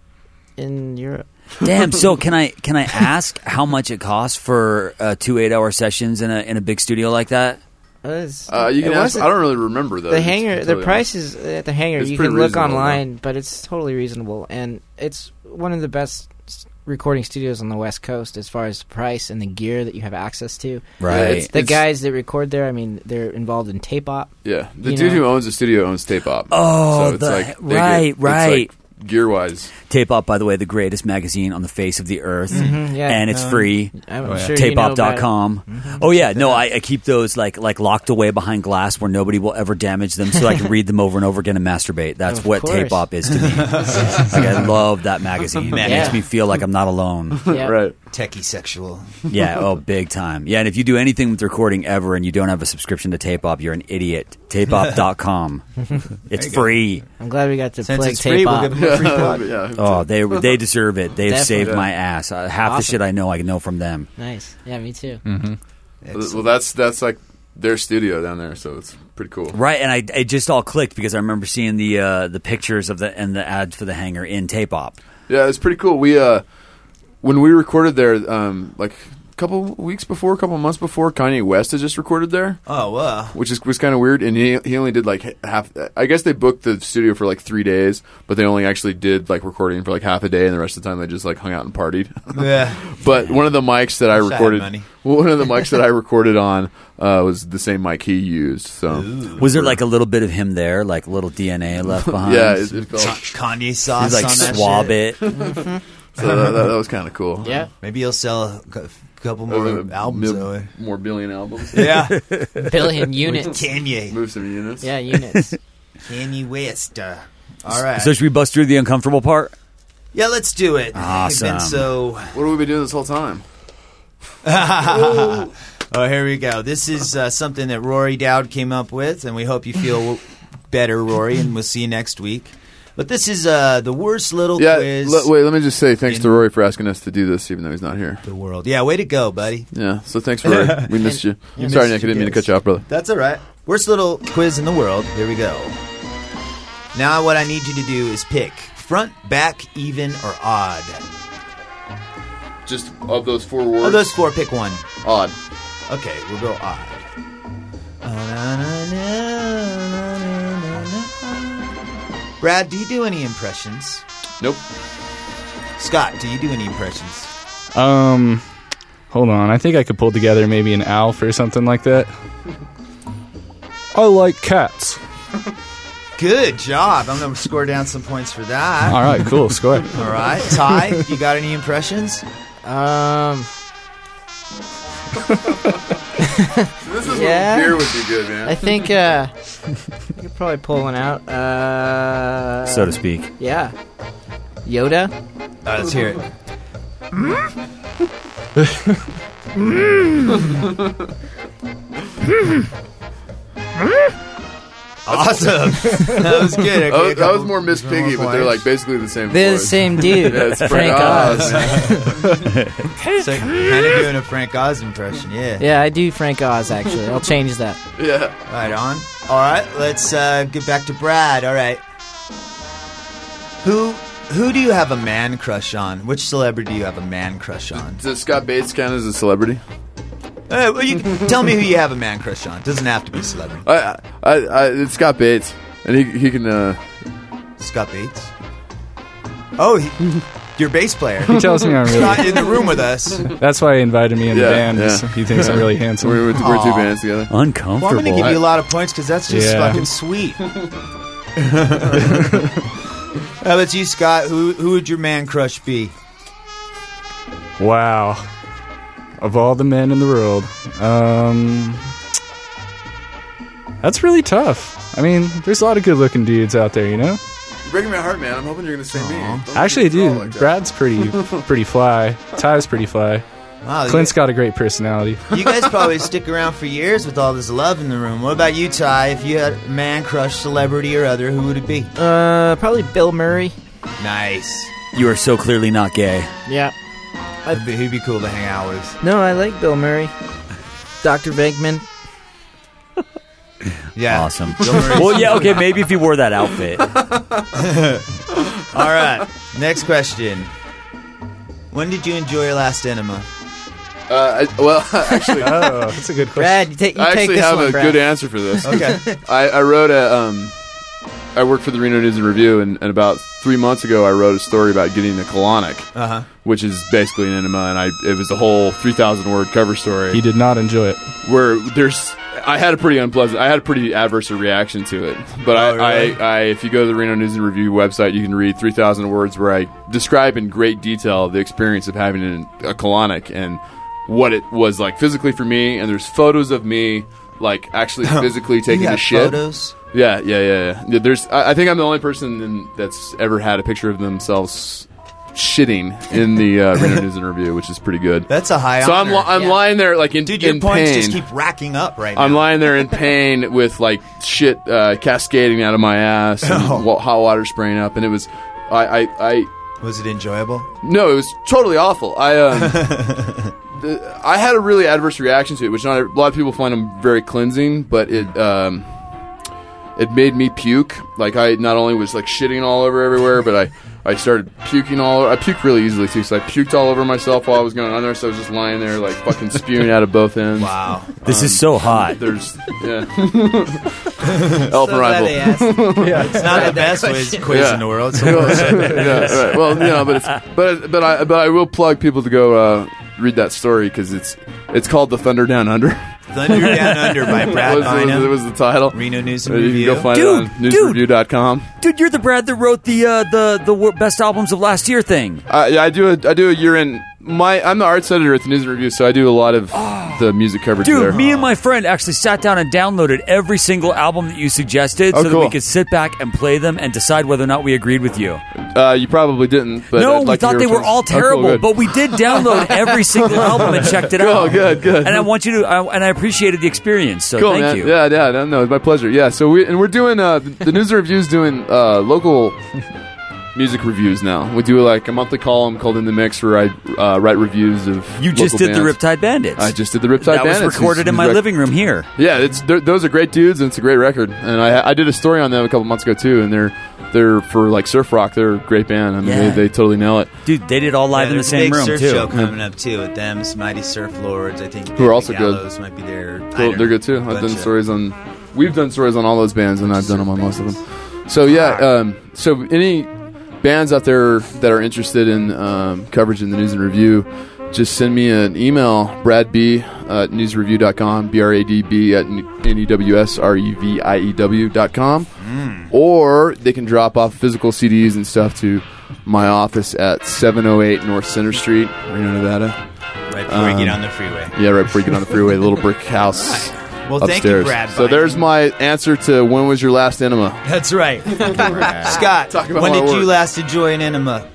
S10: in Europe.
S6: Damn. So can I can I ask how much it costs for uh, two eight hour sessions in a in a big studio like that?
S10: It was-
S8: uh, you can
S10: it
S8: ask.
S10: wasn't-
S8: I don't really remember though.
S10: The
S8: It's
S10: hangar,
S8: totally
S10: the prices at the hangar,
S8: It's
S10: you
S8: pretty
S10: can look
S8: reasonable,
S10: online, but it's totally reasonable, and it's one of the best s- recording studios on the West Coast as far as the price and the gear that you have access to.
S6: Right.
S8: Yeah, it's-
S10: The
S8: it's-
S10: guys that record there, I mean, they're involved in tape op.
S8: Yeah, the
S10: you
S8: dude
S10: know?
S8: who owns the studio owns Tape Op.
S6: Oh,
S8: so it's
S6: the-
S8: like they
S6: right,
S8: get, it's
S6: right.
S8: like gear wise.
S6: Tape Op, by the way, the greatest magazine on the face of the earth,
S10: Mhm, yeah.
S6: and it's
S10: Um,
S6: free.
S10: I'm
S9: Oh, yeah.
S10: sure you
S6: tape
S10: know
S6: op dot
S10: about
S6: com. Oh yeah, no, I, I keep those like like locked away behind glass where nobody will ever damage them, so I can read them over and over again and masturbate. That's
S10: Of
S6: what
S10: course.
S6: Tape Op is to me. Like, I love that magazine. It
S10: Yeah.
S6: makes me feel like I'm not alone.
S10: Yeah.
S8: Right.
S4: Techie sexual.
S6: Yeah, oh, big time. Yeah, and if you do anything with recording ever and you don't have a subscription to Tape Op, you're an idiot. tape op dot com. It's free.
S10: I'm glad we got to
S4: Since
S10: play
S4: it's
S10: tape
S4: free, we'll
S10: op.
S4: give them a free plug.
S8: Yeah.
S6: Oh, they they deserve it. They've
S10: Definitely.
S6: saved my ass. Uh, half the
S10: Awesome.
S6: shit I know, I know from them.
S10: Nice. Yeah, me too.
S9: Mm-hmm.
S8: Well, that's that's like their studio down there, so it's pretty cool.
S6: Right, and I it just all clicked because I remember seeing the uh, the pictures of the and the ads for the hangar in Tape Op.
S8: Yeah, it's pretty cool. We uh, when we recorded there, um, like a couple weeks before, a couple months before, Kanye West had just recorded there.
S4: Oh, wow.
S8: Which is was kind of weird, and he he only did like half. I guess they booked the studio for like three days, but they only actually did like recording for like half a day, and the rest of the time they just like hung out and partied.
S4: Yeah.
S8: But one of the mics that I
S4: Wish I had
S8: recorded,
S4: money.
S8: one of the mics that I recorded on uh, was the same mic he used. So
S6: Was there like a little bit of him there, like a little D N A left behind?
S8: yeah, it, it felt
S4: Kanye sauce
S6: He's like
S4: on that
S6: swab
S4: shit.
S6: it.
S8: so that, that, that was kind of cool.
S10: Yeah.
S4: Maybe he'll sell a cou- couple more
S8: Uh,
S4: albums
S8: mil-
S4: that way.
S8: more billion albums.
S4: Yeah.
S10: Billion units.
S4: Kanye.
S8: Move some units.
S10: Yeah, units.
S4: Kanye West. Uh, all right.
S6: So should we bust through the uncomfortable part?
S4: Yeah, let's do it.
S6: Awesome.
S4: We've been so.
S8: What have we been doing this whole time?
S4: Oh, here we go. This is uh, something that Rory Dowd came up with, and we hope you feel better, Rory, and we'll see you next week. But this is uh, the worst little
S8: Yeah.
S4: quiz
S8: le- wait, let me just say thanks
S4: in
S8: to Rory for asking us to do this, even though he's not here.
S4: in the world. Yeah, way to go, buddy.
S8: Yeah. So thanks, Rory. We missed you.
S4: You
S8: Sorry,
S4: missed
S8: Nick. I didn't mean to
S4: guys.
S8: cut you off, brother.
S4: That's all right. Worst little quiz in the world. Here we go. Now what I need you to do is pick front, back, even, or odd.
S8: Just of those four words.
S4: Of those four, pick one.
S8: Odd.
S4: Okay, we'll go odd. Brad, do you do any impressions?
S8: Nope.
S4: Scott, do you do any impressions?
S9: Um, hold on. I think I could pull together maybe an Alf or something like that. I like cats.
S4: Good job. I'm going to score down some points for that.
S9: All right, cool. Score.
S4: All right. Ty, you got any impressions?
S10: Um,
S8: This is
S10: Yeah.
S8: when beer would be good, man.
S10: I think uh, I could probably pull one out. Uh,
S6: So to speak.
S10: Yeah. Yoda.
S4: Uh, let's hear it. Awesome. That was good. Okay,
S8: that, was,
S4: a
S8: that
S4: couple-
S8: was more Miss
S4: couple more
S8: Piggy, but they're
S4: points.
S8: like basically the same.
S10: They're the
S8: voice.
S10: same dude.
S8: Yeah, it's Frank,
S10: Frank
S8: Oz.
S10: Oz.
S4: So, kind of doing a Frank Oz impression, yeah.
S10: Yeah, I do Frank Oz, actually. I'll change that.
S8: Yeah.
S4: Right on. All right, let's uh, get back to Brad. All right. Who who do you have a man crush on? Which celebrity do you have a man crush on?
S8: Does Scott Bates count as a celebrity?
S4: Uh, well, you can tell me who you have a man crush on. Doesn't have to be a celebrity.
S8: I, I, I, it's Scott Bates, and he he can. Uh,
S4: Scott Bates. Oh, he, your bass player.
S9: He tells me I'm
S4: He's
S9: really.
S4: not in the room with us.
S9: That's why he invited me in
S8: Yeah,
S9: the band.
S8: yeah.
S9: is He thinks I'm really handsome.
S8: we're, we're, we're two
S4: Aw.
S8: bands together.
S4: Well, I'm
S6: Uncomfortable.
S4: going to give you a lot of points because that's just
S9: Yeah.
S4: fucking sweet. How about you, Scott? Who who would your man crush be?
S9: Wow. Of all the men in the world, um, That's really tough. I mean, there's a lot of good-looking dudes out there, you know?
S8: You're breaking my heart, man. I'm hoping you're going to say me. Don't
S9: Actually,
S8: make me fall
S9: dude,
S8: like that.
S9: Brad's pretty pretty fly. Ty's pretty fly.
S4: Wow,
S9: Clint's
S4: you,
S9: got a great personality.
S4: you guys probably stick around for years with all this love in the room. What about you, Ty? If you had a man crush, celebrity or other, who would it be?
S10: Uh, probably Bill Murray.
S4: Nice.
S6: You are so clearly not gay.
S10: Yeah.
S4: Who'd be, who'd be cool to hang out with?
S10: No, I like Bill Murray. Doctor Venkman.
S4: Yeah.
S6: Awesome. Well, yeah, okay, maybe if you wore that outfit.
S4: All right. Next question. When did you enjoy your last enema?
S8: Uh, I, well, actually,
S9: Oh, that's a good question.
S10: Brad, you, take you
S8: I
S10: take
S8: actually
S10: this
S8: have
S10: one,
S8: a
S10: Brad.
S8: good answer for this.
S4: Okay.
S8: I, I wrote a. Um, I worked for the Reno News and Review, and, and about three months ago, I wrote a story about getting a colonic,
S4: Uh-huh.
S8: which is basically an enema, and I it was a whole three thousand word cover story.
S9: He did not enjoy it.
S8: Where there's, I had a pretty unpleasant, I had a pretty adverse reaction to it. But
S4: Oh,
S8: I,
S4: really?
S8: I, I, if you go to the Reno News and Review website, you can read three thousand words where I describe in great detail the experience of having an, a colonic and what it was like physically for me. And there's photos of me like actually physically taking
S4: you
S8: a
S4: have
S8: shit.
S4: photos?
S8: Yeah, yeah, yeah, yeah. There's, I, I think I'm the only person in, that's ever had a picture of themselves shitting in the uh, Reno News and Review, which is pretty good.
S4: That's a high
S8: So I'm,
S4: honor.
S8: li- I'm
S10: Yeah.
S8: lying there like in,
S4: Dude, your
S8: in
S4: points
S8: pain.
S4: just keep racking up right
S8: I'm
S4: now.
S8: lying there in pain with like shit uh, cascading out of my ass and
S4: Oh.
S8: wa- hot water spraying up, and it was, I, I, I
S4: Was it enjoyable?
S8: no, it was totally awful. I, um, the, I had a really adverse reaction to it, which not a lot of people find them very cleansing, but it, um, it made me puke. Like I not only was like shitting all over everywhere, but I, I started puking all over. I puked really easily too, so I puked all over myself while I was going on there. So I was just lying there like fucking spewing out of both ends.
S4: Wow.
S6: This is so hot.
S8: There's yeah. Elephant
S10: So glad
S8: rifle.
S10: they asked.
S4: It's not the best quiz, quiz
S8: Yeah.
S4: in the world. So
S8: yeah, right. Well, you know, but it's, but but I but I will plug people to go uh, read that story because it's it's called The Thunder Down Under.
S4: Thunder Down Under by Brad
S8: was, was,
S4: Bynum.
S8: was the title.
S4: Reno News
S8: Uh,
S4: and
S8: you can
S4: Review.
S8: go find
S6: Dude,
S8: it on news
S6: dude.
S8: review dot com.
S6: Dude, you're the Brad that wrote the uh, the the wor- best albums of last year thing.
S8: Uh, yeah, I do a I do a year in my I'm the arts editor at the News and Review, so I do a lot of the music coverage
S6: Dude,
S8: there.
S6: me and my friend actually sat down and downloaded every single album that you suggested
S8: Oh,
S6: so
S8: cool.
S6: that we could sit back and play them and decide whether or not we agreed with you.
S8: Uh, you probably didn't. But
S6: no,
S8: I'd
S6: we
S8: like to
S6: thought
S8: hear
S6: they
S8: which
S6: were
S8: ones-
S6: all
S8: Oh, cool,
S6: terrible,
S8: good.
S6: but we did download every single album and checked it
S8: Cool,
S6: out.
S8: good, good.
S6: And I want you to, I, and I appreciated the experience. So
S8: Cool,
S6: thank
S8: man.
S6: you.
S8: Yeah, yeah, no, no, it's my pleasure. Yeah, so we and we're doing uh, the, the News and Review's doing uh, local music reviews now. We do like a monthly column called In the Mix where I uh, write reviews of.
S6: You just
S8: local
S6: did the
S8: bands.
S6: Riptide Bandits.
S8: I just did the Riptide
S6: that
S8: Bandits.
S6: was recorded
S8: who's-
S6: in
S8: who's
S6: my
S8: rec-
S6: living room here.
S8: Yeah, it's they're- those are great dudes, and it's a great record. And I I did a story on them a couple months ago too, and they're they're for like surf rock. They're a great band. I mean,
S6: Yeah.
S8: they, they totally nail it.
S6: Dude, they did all live
S4: Yeah,
S6: in the
S4: there's a
S6: same
S4: big
S6: room
S4: surf
S6: too.
S4: show coming up too with them. Some Mighty Surf Lords, I think.
S8: Who are also good.
S4: Gallows might be there. I
S8: Cool,
S4: don't
S8: they're
S4: know.
S8: good too. I've
S4: Bunch
S8: done
S4: of-
S8: stories on. We've done stories on all those bands, and I've done them on most of them. So yeah, um, so any bands out there that are interested in um, coverage in the News and Review, just send me an email, Brad B at news review dot com, B R A D B at N E W S R E V I E W dot com,
S4: Mm.
S8: or they can drop off physical C Ds and stuff to my office at seven oh eight North Center Street, Reno, Nevada.
S4: Right before you get
S8: Um,
S4: on the freeway.
S8: Yeah, right before you get on the freeway, the little brick house.
S4: Well,
S8: upstairs.
S4: thank you, Brad
S8: So
S4: Bynum.
S8: there's my answer to when was your last enema?
S4: That's right. Scott,
S8: Talk about
S4: when
S8: my
S4: did you
S8: work.
S4: last enjoy an enema?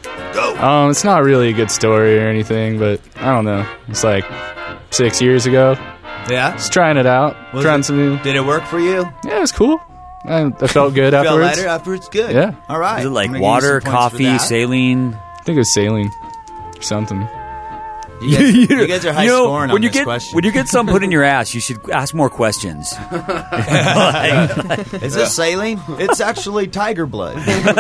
S9: Um, it's not really a good story or anything, but I don't know. It's like six years ago.
S4: Yeah?
S9: Just trying it out,
S4: Was
S9: trying
S4: it-
S9: some new.
S4: Did it work for you?
S9: Yeah, it was cool. I, I felt good
S4: Felt
S9: afterwards.
S4: lighter afterwards? Good.
S9: Yeah.
S4: All right.
S6: Is it like
S4: I'm gonna
S6: water,
S4: give you some points for
S6: coffee,
S4: that.
S6: saline?
S9: I think it was saline or something.
S4: You guys, you guys are high
S6: You know,
S4: scoring
S6: when
S4: on
S6: you
S4: this
S6: get
S4: question.
S6: when you get some put in your ass, you should ask more questions.
S4: Is this saline? It's actually tiger blood.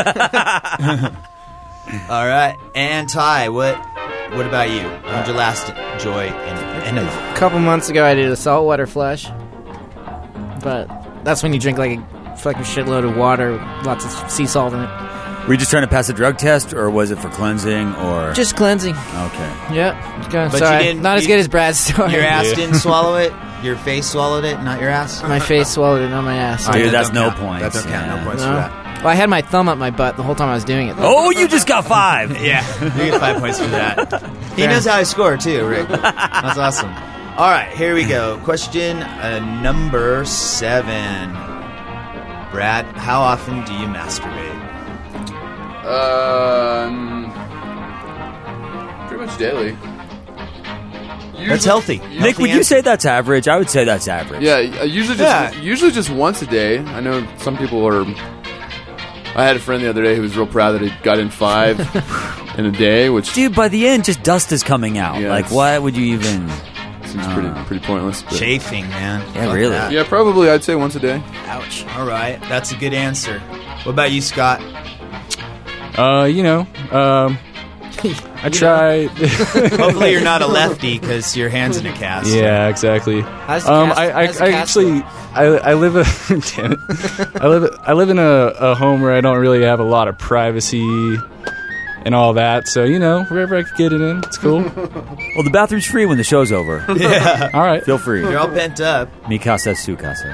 S4: All right, and Ty, what what about you? When did you last enjoy an enema?
S10: A couple months ago, I did a saltwater flush, but that's when you drink like a fucking shitload of water, lots of sea salt in it.
S6: Were you just trying to pass a drug test, or was it for cleansing, or
S10: Just cleansing.
S6: okay?
S10: Yep. Going,
S4: But you
S10: sorry,
S4: didn't-
S10: not as
S4: you-
S10: good as Brad's story.
S4: Your ass didn't swallow it. Your face swallowed it, not your ass.
S10: My face swallowed it, not my ass.
S6: Dude,
S4: that
S6: that's
S4: don't
S6: no
S4: count.
S6: points.
S4: That don't count.
S6: Yeah.
S4: No points
S10: No.
S4: for that.
S10: Well, I had my thumb up my butt the whole time I was doing it. though.
S6: Oh, you just got five.
S4: Yeah, you get five points for that. He
S10: Yeah.
S4: knows how to score too, Rick. That's awesome. All right, here we go. Question uh, number seven. Brad, how often do you masturbate?
S8: Um, pretty much daily. Usually,
S4: That's healthy.
S6: Nick, would you say that's average? I would say that's average.
S8: Yeah, uh, usually just
S4: Yeah.
S8: usually just once a day. I know some people are. I had a friend the other day who was real proud that he got in five in a day, which
S6: Dude, by the end, just dust is coming out.
S8: Yeah,
S6: like,
S8: it's-
S6: why would you even...
S8: seems
S6: Uh,
S8: pretty pretty pointless. But
S4: Chafing, man.
S6: Yeah,
S4: Fuck
S6: really.
S4: that.
S8: yeah, probably I'd say once a day.
S10: Ouch.
S4: All right, that's a good answer. What about you, Scott?
S9: Uh, you know, um, I try.
S4: Hopefully you're not a lefty because your hand's in a cast.
S9: Yeah, exactly.
S10: How's the
S9: Um,
S10: cast-
S9: I, I,
S10: how's the
S9: I
S10: cast
S9: actually, I, I live a, damn it, I live, I live in a, a home where I don't really have a lot of privacy and all that. So you know, wherever I could get it in, it's cool.
S6: Well, the bathroom's free when the show's over.
S4: Yeah.
S9: All right,
S6: Feel free.
S4: You're all pent up.
S6: Mi casa es su casa.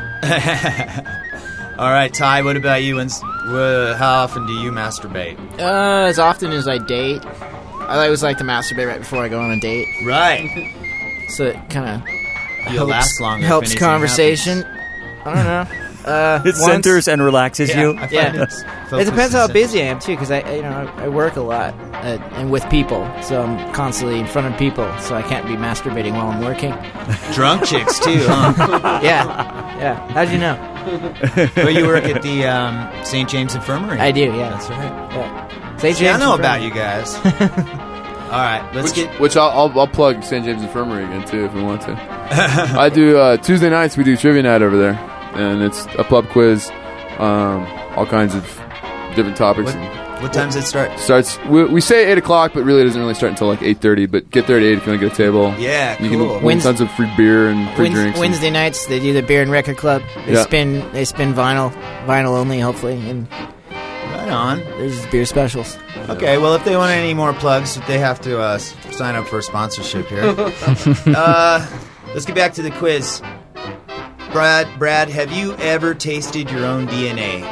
S4: All right, Ty, what about you? When's, wha- how often do you masturbate?
S10: Uh, as often as I date. I always like to masturbate right before I go on a date,
S4: Right.
S10: so it kind of
S4: You'll
S10: helps,
S4: last longer. if
S10: helps
S4: anything
S10: conversation. I don't know. Uh,
S6: It
S10: once-
S6: centers and relaxes
S4: happens.
S6: you.
S4: Yeah, I find
S10: Yeah.
S4: it's
S10: It
S4: focused
S10: depends how
S4: and
S10: busy I am too, because I, I, you know, I work a lot uh, and with people, so I'm constantly in front of people, so I can't be masturbating while I'm working.
S4: sensitive. Drunk chicks too, huh?
S10: Yeah, yeah. How'd you know?
S4: Well, you work at the um, Saint James Infirmary.
S10: I do. Yeah,
S4: That's right.
S10: Yeah. Saint
S4: See, I
S10: James
S4: know
S10: Infirmary.
S4: about you guys. All right, let's
S8: Which,
S4: get.
S8: which I'll, I'll I'll plug Saint James Infirmary again too if we want to. I do uh, Tuesday nights. We do trivia night over there, and it's a pub quiz, um, all kinds of different topics.
S4: What,
S8: and
S4: what time does it start?
S8: starts we, we say eight o'clock, but really it doesn't really start until like eight thirty. But get there at eight if you want to get a table.
S4: Yeah,
S8: you
S4: cool.
S8: can win
S10: Wednes-
S8: tons of free beer and free
S10: Wednes-
S8: drinks. and-
S10: Wednesday nights they do the beer and record club. They
S8: Yeah.
S10: spin they spin vinyl, vinyl only, hopefully, and
S4: Right on.
S10: there's beer specials.
S4: Okay, well, if they want any more plugs, they have to uh, s- sign up for a sponsorship here. uh, let's get back to the quiz. Brad, Brad, have you ever tasted your own D N A?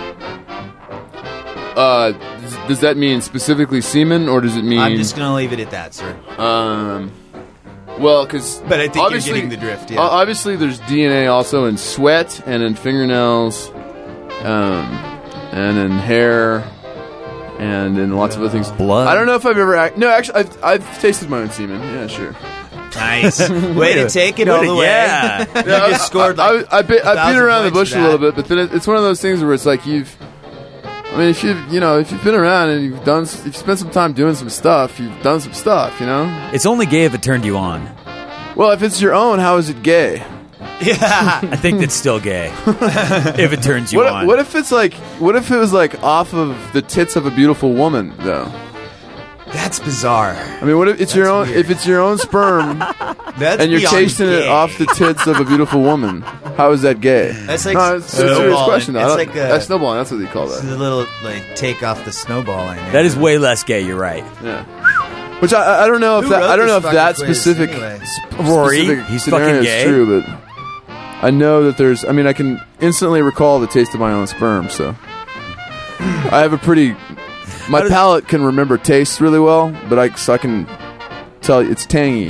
S8: Uh, does, does that mean specifically semen, or does it mean?
S4: I'm just going to leave it at that, sir.
S8: Um, well, because
S4: But I think you're getting the drift, yeah.
S8: Obviously, there's D N A also in sweat and in fingernails, um, and in hair, and in lots of other things.
S6: Blood.
S8: I don't know if I've ever. Act- no, actually, I've, I've tasted my own semen. Yeah, sure.
S4: Nice. Way to take it all the way.
S6: Yeah.
S4: You just scored
S8: I,
S4: like
S8: I, I, bit, I beat
S4: thousand
S8: around the
S4: points
S8: bush
S4: for
S8: a little
S4: that.
S8: bit, but then it, it's one of those things where it's like you've. I mean, if you you know if you've been around and you've done if you spent some time doing some stuff, you've done some stuff, you know.
S6: It's only gay if it turned you on.
S8: Well, if it's your own, how is it gay?
S4: Yeah.
S6: I think that's still gay. If it turns you
S8: What,
S6: on.
S8: what if it's like? What if it was like off of the tits of a beautiful woman, though?
S4: That's bizarre.
S8: I mean, what if it's your own?
S4: weird.
S8: If it's your own sperm
S4: That's
S8: and you're
S4: beyond
S8: tasting it
S4: gay.
S8: off the tits of a beautiful woman, how is that gay?
S4: That's like
S8: no, it's a serious
S4: snowballing.
S8: question. though. I
S4: It's
S8: don't-
S4: like a-
S8: that's snowballing. That's what they call
S4: It's
S8: that.
S4: a little like take off the snowballing.
S6: That is way less gay. You're right.
S8: Yeah. Which I, I don't know if
S4: Who
S8: that
S4: wrote
S8: I don't know if
S4: this
S8: that
S4: fucking quiz
S8: specific
S4: anyway?
S6: Rory,
S8: specific
S6: he's
S8: scenario
S6: fucking
S8: is
S6: gay.
S8: true, but I know that there's. I mean, I can instantly recall the taste of my own sperm, so I have a pretty. My
S6: does-
S8: palate can remember tastes really well, but I, so I can tell you it's tangy.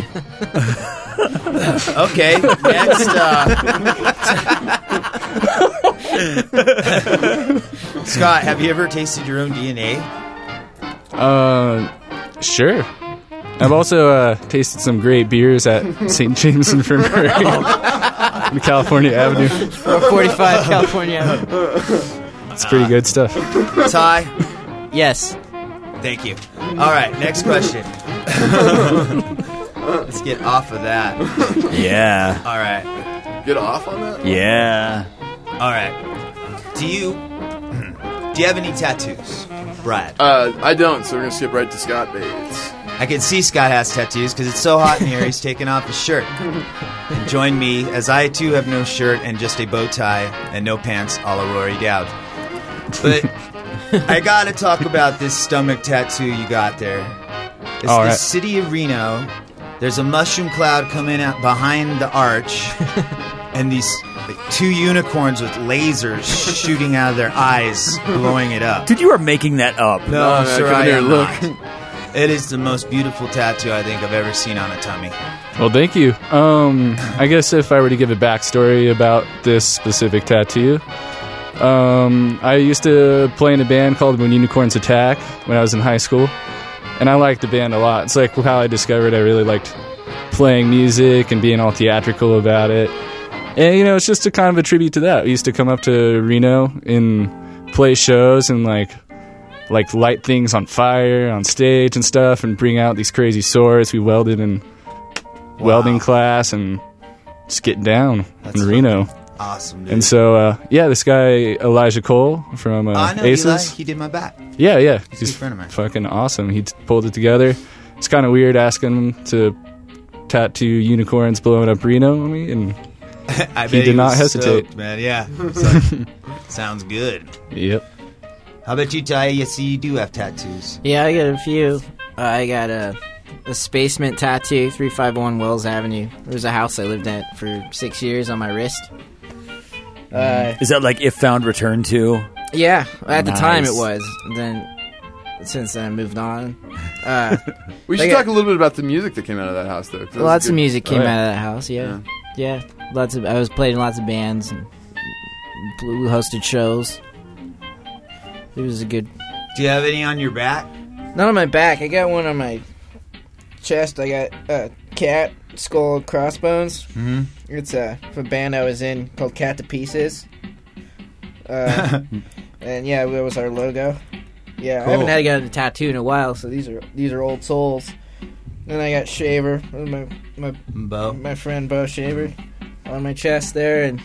S4: Okay, next. Uh, Scott, have you ever tasted your own D N A?
S9: Uh, sure. I've also uh, tasted some great beers at Saint James Infirmary on California Avenue.
S10: forty-five California.
S9: It's pretty good stuff.
S4: Ty,
S10: Yes.
S4: thank you. All right, next question. Let's get off of that.
S6: Yeah.
S4: All right,
S8: Get off on that?
S6: Yeah.
S4: all right. Do you do you have any tattoos, Brad?
S8: Uh, I don't, so we're gonna skip right to Scott Bates.
S4: I can see Scott has tattoos because it's so hot in here. He's taking off his shirt. And join me as I too have no shirt and just a bow tie and no pants, a la Rory Dowd. But I gotta talk about this stomach tattoo you got there. It's
S9: All
S4: the
S9: right.
S4: city of Reno. There's a mushroom cloud coming out behind the arch, and these like, two unicorns with lasers shooting out of their eyes, blowing it up.
S6: Dude, you are making that up.
S4: No,
S8: man,
S4: sir,
S8: come
S4: I
S8: here,
S4: am
S8: look.
S4: not. It is the most beautiful tattoo I think I've ever seen on a tummy.
S9: Well, thank you. Um, I guess if I were to give a backstory about this specific tattoo, um, I used to play in a band called When Unicorns Attack when I was in high school, and I liked the band a lot. It's like how I discovered I really liked playing music and being all theatrical about it. And, you know, it's just a kind of a tribute to that. We used to come up to Reno and play shows and, like, like light things on fire on stage and stuff and bring out these crazy swords. We welded in wow. welding class and just get down
S4: That's
S9: in Reno.
S4: Awesome, dude.
S9: And so, uh, yeah, this guy, Elijah Cole from uh,
S4: I know
S9: Aces.
S4: Eli. He did my back.
S9: Yeah, yeah.
S4: He's,
S9: He's
S4: a good friend of mine.
S9: Fucking awesome. He t- pulled it together. It's kind of weird asking him to tattoo unicorns blowing up Reno on me, and
S4: I
S9: he
S4: bet
S9: did not
S4: was
S9: hesitate.
S4: stoked, man. Yeah. It's like, sounds good.
S9: Yep.
S4: How about you, Ty? You see, you do have tattoos.
S10: Yeah, I got a few. Uh, I got a, a Space Mint tattoo, three five one Wells Avenue. There was a house I lived at for six years on my wrist. Uh,
S6: Is that like If Found Return To?
S10: Yeah, at the
S6: Nice.
S10: time it was. Then, since then, I moved on. Uh,
S8: We
S10: they
S8: should
S10: got-
S8: talk a little bit about the music that came out of that house, though. 'cause that was
S10: Lots of
S8: good-
S10: music came
S8: Oh, yeah.
S10: out of that house. Yeah. yeah, Lots of. I was played in lots of bands and we hosted shows. It was a good.
S4: Do you have any on your back?
S10: Not on my back. I got one on my chest. I got a cat skull crossbones.
S4: Mm-hmm.
S10: It's a, a band I was in called Cat to Pieces. Uh, and yeah, that was our logo. Yeah,
S4: Cool.
S10: I haven't had to get a tattoo in a while, so these are these are old souls. Then I got Shaver, my my
S4: Bo.
S10: my friend Bo Shaver, on my chest there, and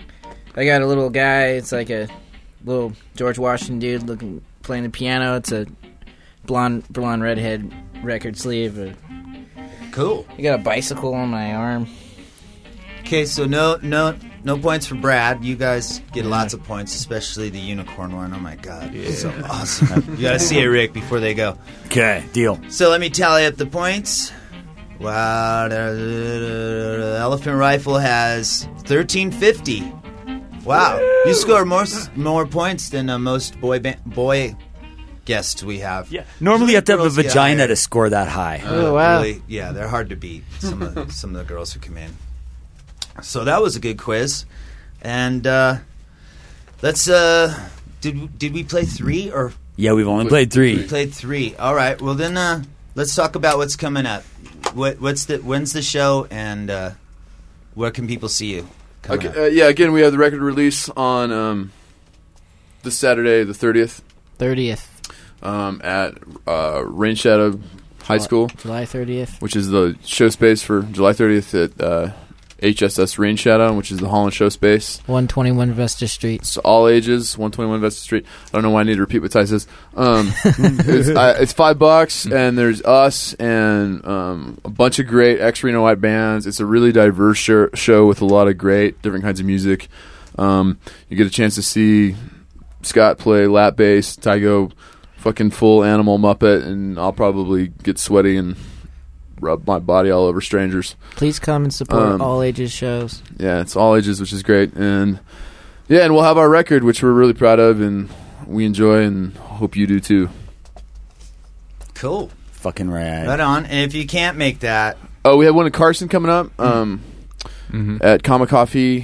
S10: I got a little guy. It's like a little George Washington dude looking playing the piano. It's a blonde blonde redhead record sleeve. Uh,
S4: Cool.
S10: I got a bicycle on my arm.
S4: Okay, so no, no, no points for Brad. You guys get lots of points, especially the unicorn one. Oh my god, it's so awesome! You gotta see it, Rick, before they go.
S6: Okay, deal.
S4: So let me tally up the points. Wow, the Elephant Rifle has thirteen fifty. Wow, you score more more points than uh, most boy ba- boy guests we have.
S6: Yeah, normally you have to have a
S4: Girls get
S6: vagina
S4: higher.
S6: to score that high.
S4: Uh,
S10: Oh, wow.
S4: Really, yeah, they're hard to beat. Some of the, some of the girls who come in. So that was a good quiz, and uh, let's. Uh, did did we play three or?
S6: Yeah, we've only played
S4: We
S6: three.
S4: played three. All right. Well then, uh, let's talk about what's coming up. What what's the when's the show and uh, where can people see you? coming
S8: Okay,
S4: up?
S8: uh, yeah, again, we have the record release on um, this Saturday, the thirtieth,
S10: thirtieth.
S8: um, at uh, Rain Shadow High School,
S10: July thirtieth.
S8: which is the show space for July thirtieth at uh, H S S Rain Shadow, which is the Holland show space.
S10: one twenty-one Vesta Street.
S8: It's all ages, one twenty-one Vesta Street. I don't know why I need to repeat what Ty says. Um, it's, I, it's five bucks, and there's us and um, a bunch of great ex-Reno White bands. It's a really diverse show, show with a lot of great different kinds of music. Um, you get a chance to see Scott play lap bass, Ty go fucking full animal Muppet, and I'll probably get sweaty and rub my body all over strangers.
S10: Please come and support
S8: Um,
S10: all ages shows.
S8: Yeah, it's all ages, which is great. And yeah, and we'll have our record, which we're really proud of and we enjoy and hope you do too.
S4: Cool.
S6: Fucking rad.
S4: Right on. And if you can't make that,
S8: Oh, we have one in Carson coming up um,
S9: Mm-hmm.
S8: at Comic Coffee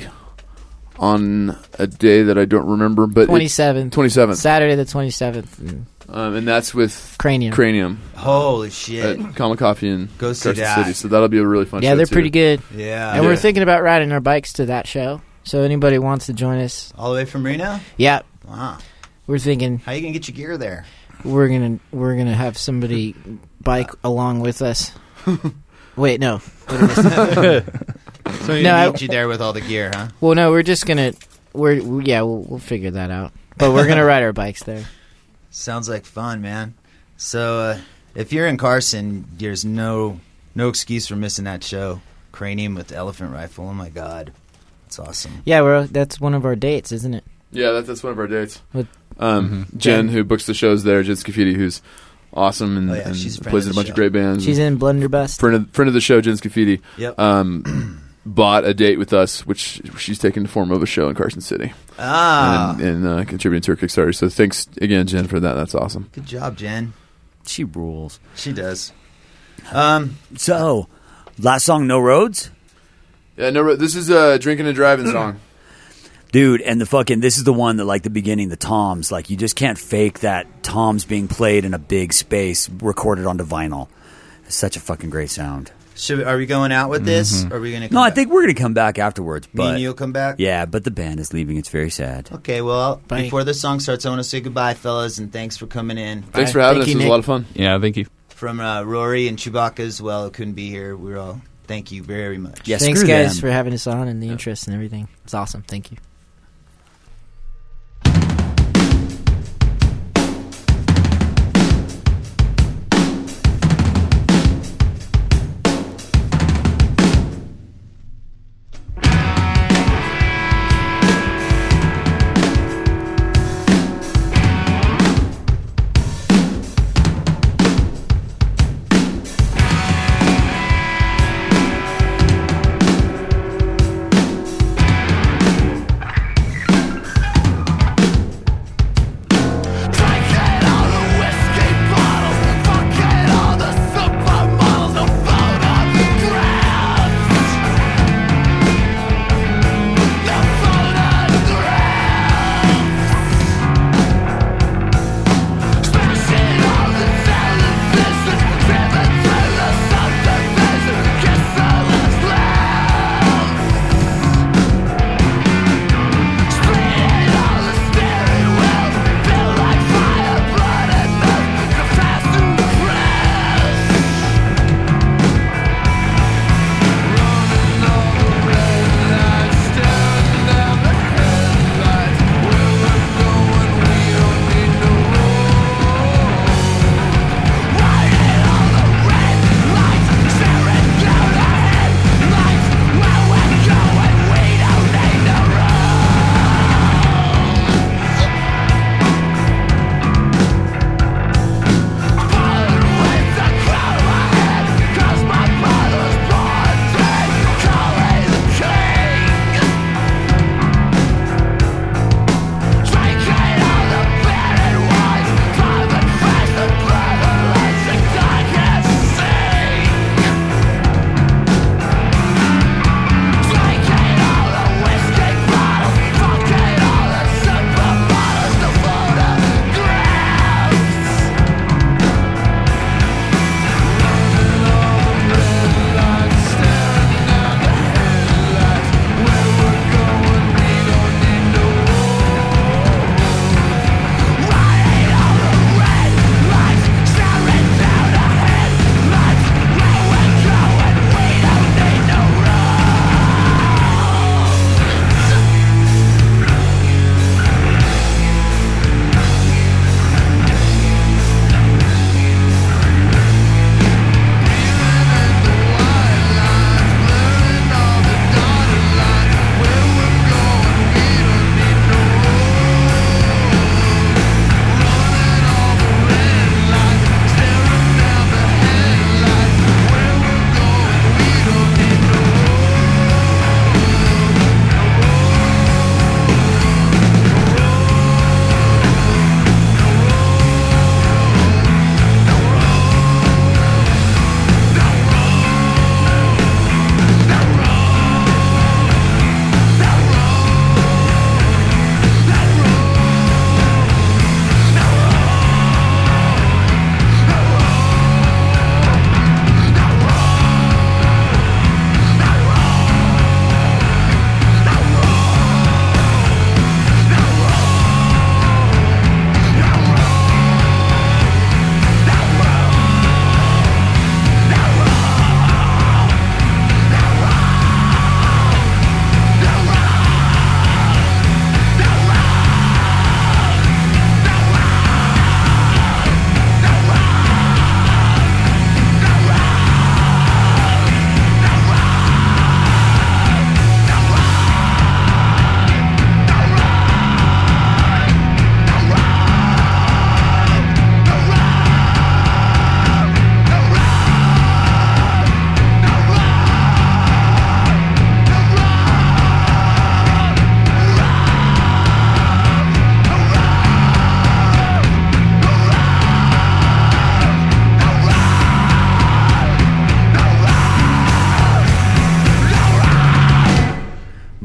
S8: on a day that I don't remember, but it-
S10: twenty-seventh.
S8: twenty-seventh.
S10: Saturday the twenty-seventh.
S8: Um, and that's with
S10: Cranium.
S8: Cranium
S4: holy shit.
S8: at Comic Coffee in
S4: Go see
S8: Carson
S4: that.
S8: City. So that'll be a really fun show.
S10: Yeah, they're
S8: too.
S10: pretty good.
S4: Yeah.
S10: And
S8: Yeah.
S10: we're thinking about riding our bikes to that show. So anybody wants to join us,
S4: All the way from Reno?
S10: yeah,
S4: Wow.
S10: we're thinking
S4: How you gonna get your gear there?
S10: we're gonna we're gonna have somebody bike along with us. Wait, no. What did I say?
S4: So you
S10: No, I-
S4: meet you there with all the gear, huh?
S10: Well, no, we're just gonna we're we- yeah we'll we'll figure that out. But we're gonna ride our bikes there.
S4: Sounds like fun, man. So uh, if you're in Carson, there's no no excuse for missing that show. Cranium with Elephant Rifle. Oh my god, it's awesome.
S10: Yeah, we're that's one of our dates, isn't it?
S8: Yeah, that, that's one of our dates.
S10: With-
S8: Um,
S9: Mhm.
S8: Jen, who books the shows there, Jen Scafidi, who's awesome and,
S4: Oh, yeah,
S8: and
S4: she's a friend
S8: plays
S4: of
S8: in a
S4: the
S8: bunch
S4: show.
S8: of great bands.
S10: She's in Blunderbuss.
S8: friend of, friend of the show, Jen Scafidi,
S4: Yep.
S8: um, bought a date with us, which she's taken the form of a show in Carson City
S4: Ah,
S8: and, and uh, contributing to her Kickstarter. So thanks again, Jen, for that. That's awesome.
S4: good job, Jen.
S6: She rules.
S4: She does. Um.
S6: So, last song, No Roads?
S8: Yeah, no. This is a drinking and driving song.
S6: Dude, and the fucking, this is the one that, like, the beginning, the toms, like, you just can't fake that toms being played in a big space, recorded onto vinyl. It's such a fucking great sound.
S4: Should we, are we going out with this? Or are we going to
S6: No, I think we're going to come back afterwards.
S4: Me
S6: But,
S4: and you'll come back?
S6: yeah, but the band is leaving. It's very sad.
S4: Okay, well,
S10: Bye.
S4: before the song starts, I want to say goodbye, fellas, and thanks for coming in.
S8: Thanks for having us. It was a lot of fun.
S9: Yeah, thank you.
S4: From uh, Rory and Chewbacca as well, who couldn't be here. We're all, thank you very much.
S6: Yeah,
S10: Thanks,
S6: screw
S10: guys,
S6: them.
S10: for having us on and the interest and everything. It's awesome. Thank you.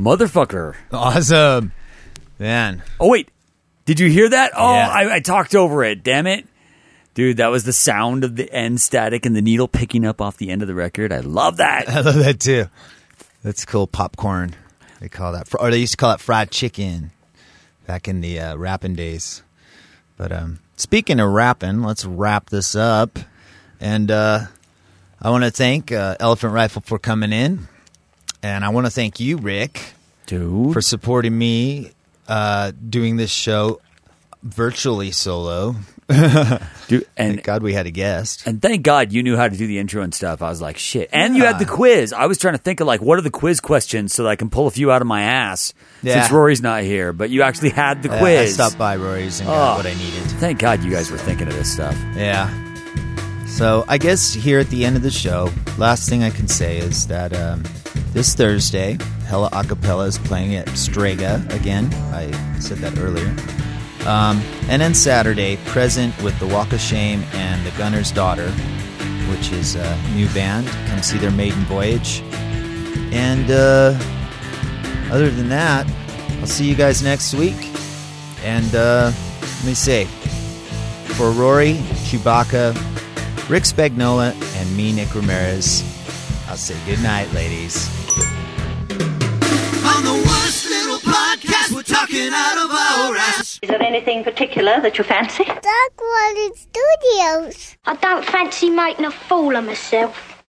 S6: Motherfucker.
S4: Awesome. Man.
S6: Oh, wait. Did you hear that? Oh,
S4: Yeah.
S6: I, I talked over it. Damn it. Dude, that was the sound of the end static and the needle picking up off the end of the record. I love that.
S4: I love that too. That's cool. Popcorn. They call that, or they used to call it fried chicken back in the uh, rapping days. But um, speaking of rapping, let's wrap this up. And uh, I want to thank uh, Elephant Rifle for coming in. And I want to thank you, Rick,
S6: Dude.
S4: for supporting me uh, doing this show virtually solo.
S6: Dude, and
S4: thank God we had a guest.
S6: And thank God you knew how to do the intro and stuff. I was like, shit. And you had the quiz. I was trying to think of like, what are the quiz questions so that I can pull a few out of my ass
S4: Yeah.
S6: since Rory's not here. But you actually had the
S4: Yeah,
S6: quiz.
S4: I stopped by Rory's and got
S6: Oh,
S4: what I needed.
S6: Thank God you guys were thinking of this stuff.
S4: Yeah. So I guess here at the end of the show, last thing I can say is that um, this Thursday, Hella Acapella is playing at Strega again. I said that earlier. Um, and then Saturday, Present with the Walk of Shame and the Gunner's Daughter, which is a new band. Come see their maiden voyage. And uh, other than that, I'll see you guys next week. And uh, let me say, for Rory, Chewbacca, Rick Spagnola, and me, Nick Ramirez, I'll say good night, ladies.
S5: On the worst little podcast, we're talking out of our ass.
S11: Is there anything particular that you fancy?
S15: Dark Water Studios.
S16: I don't fancy making a fool of myself.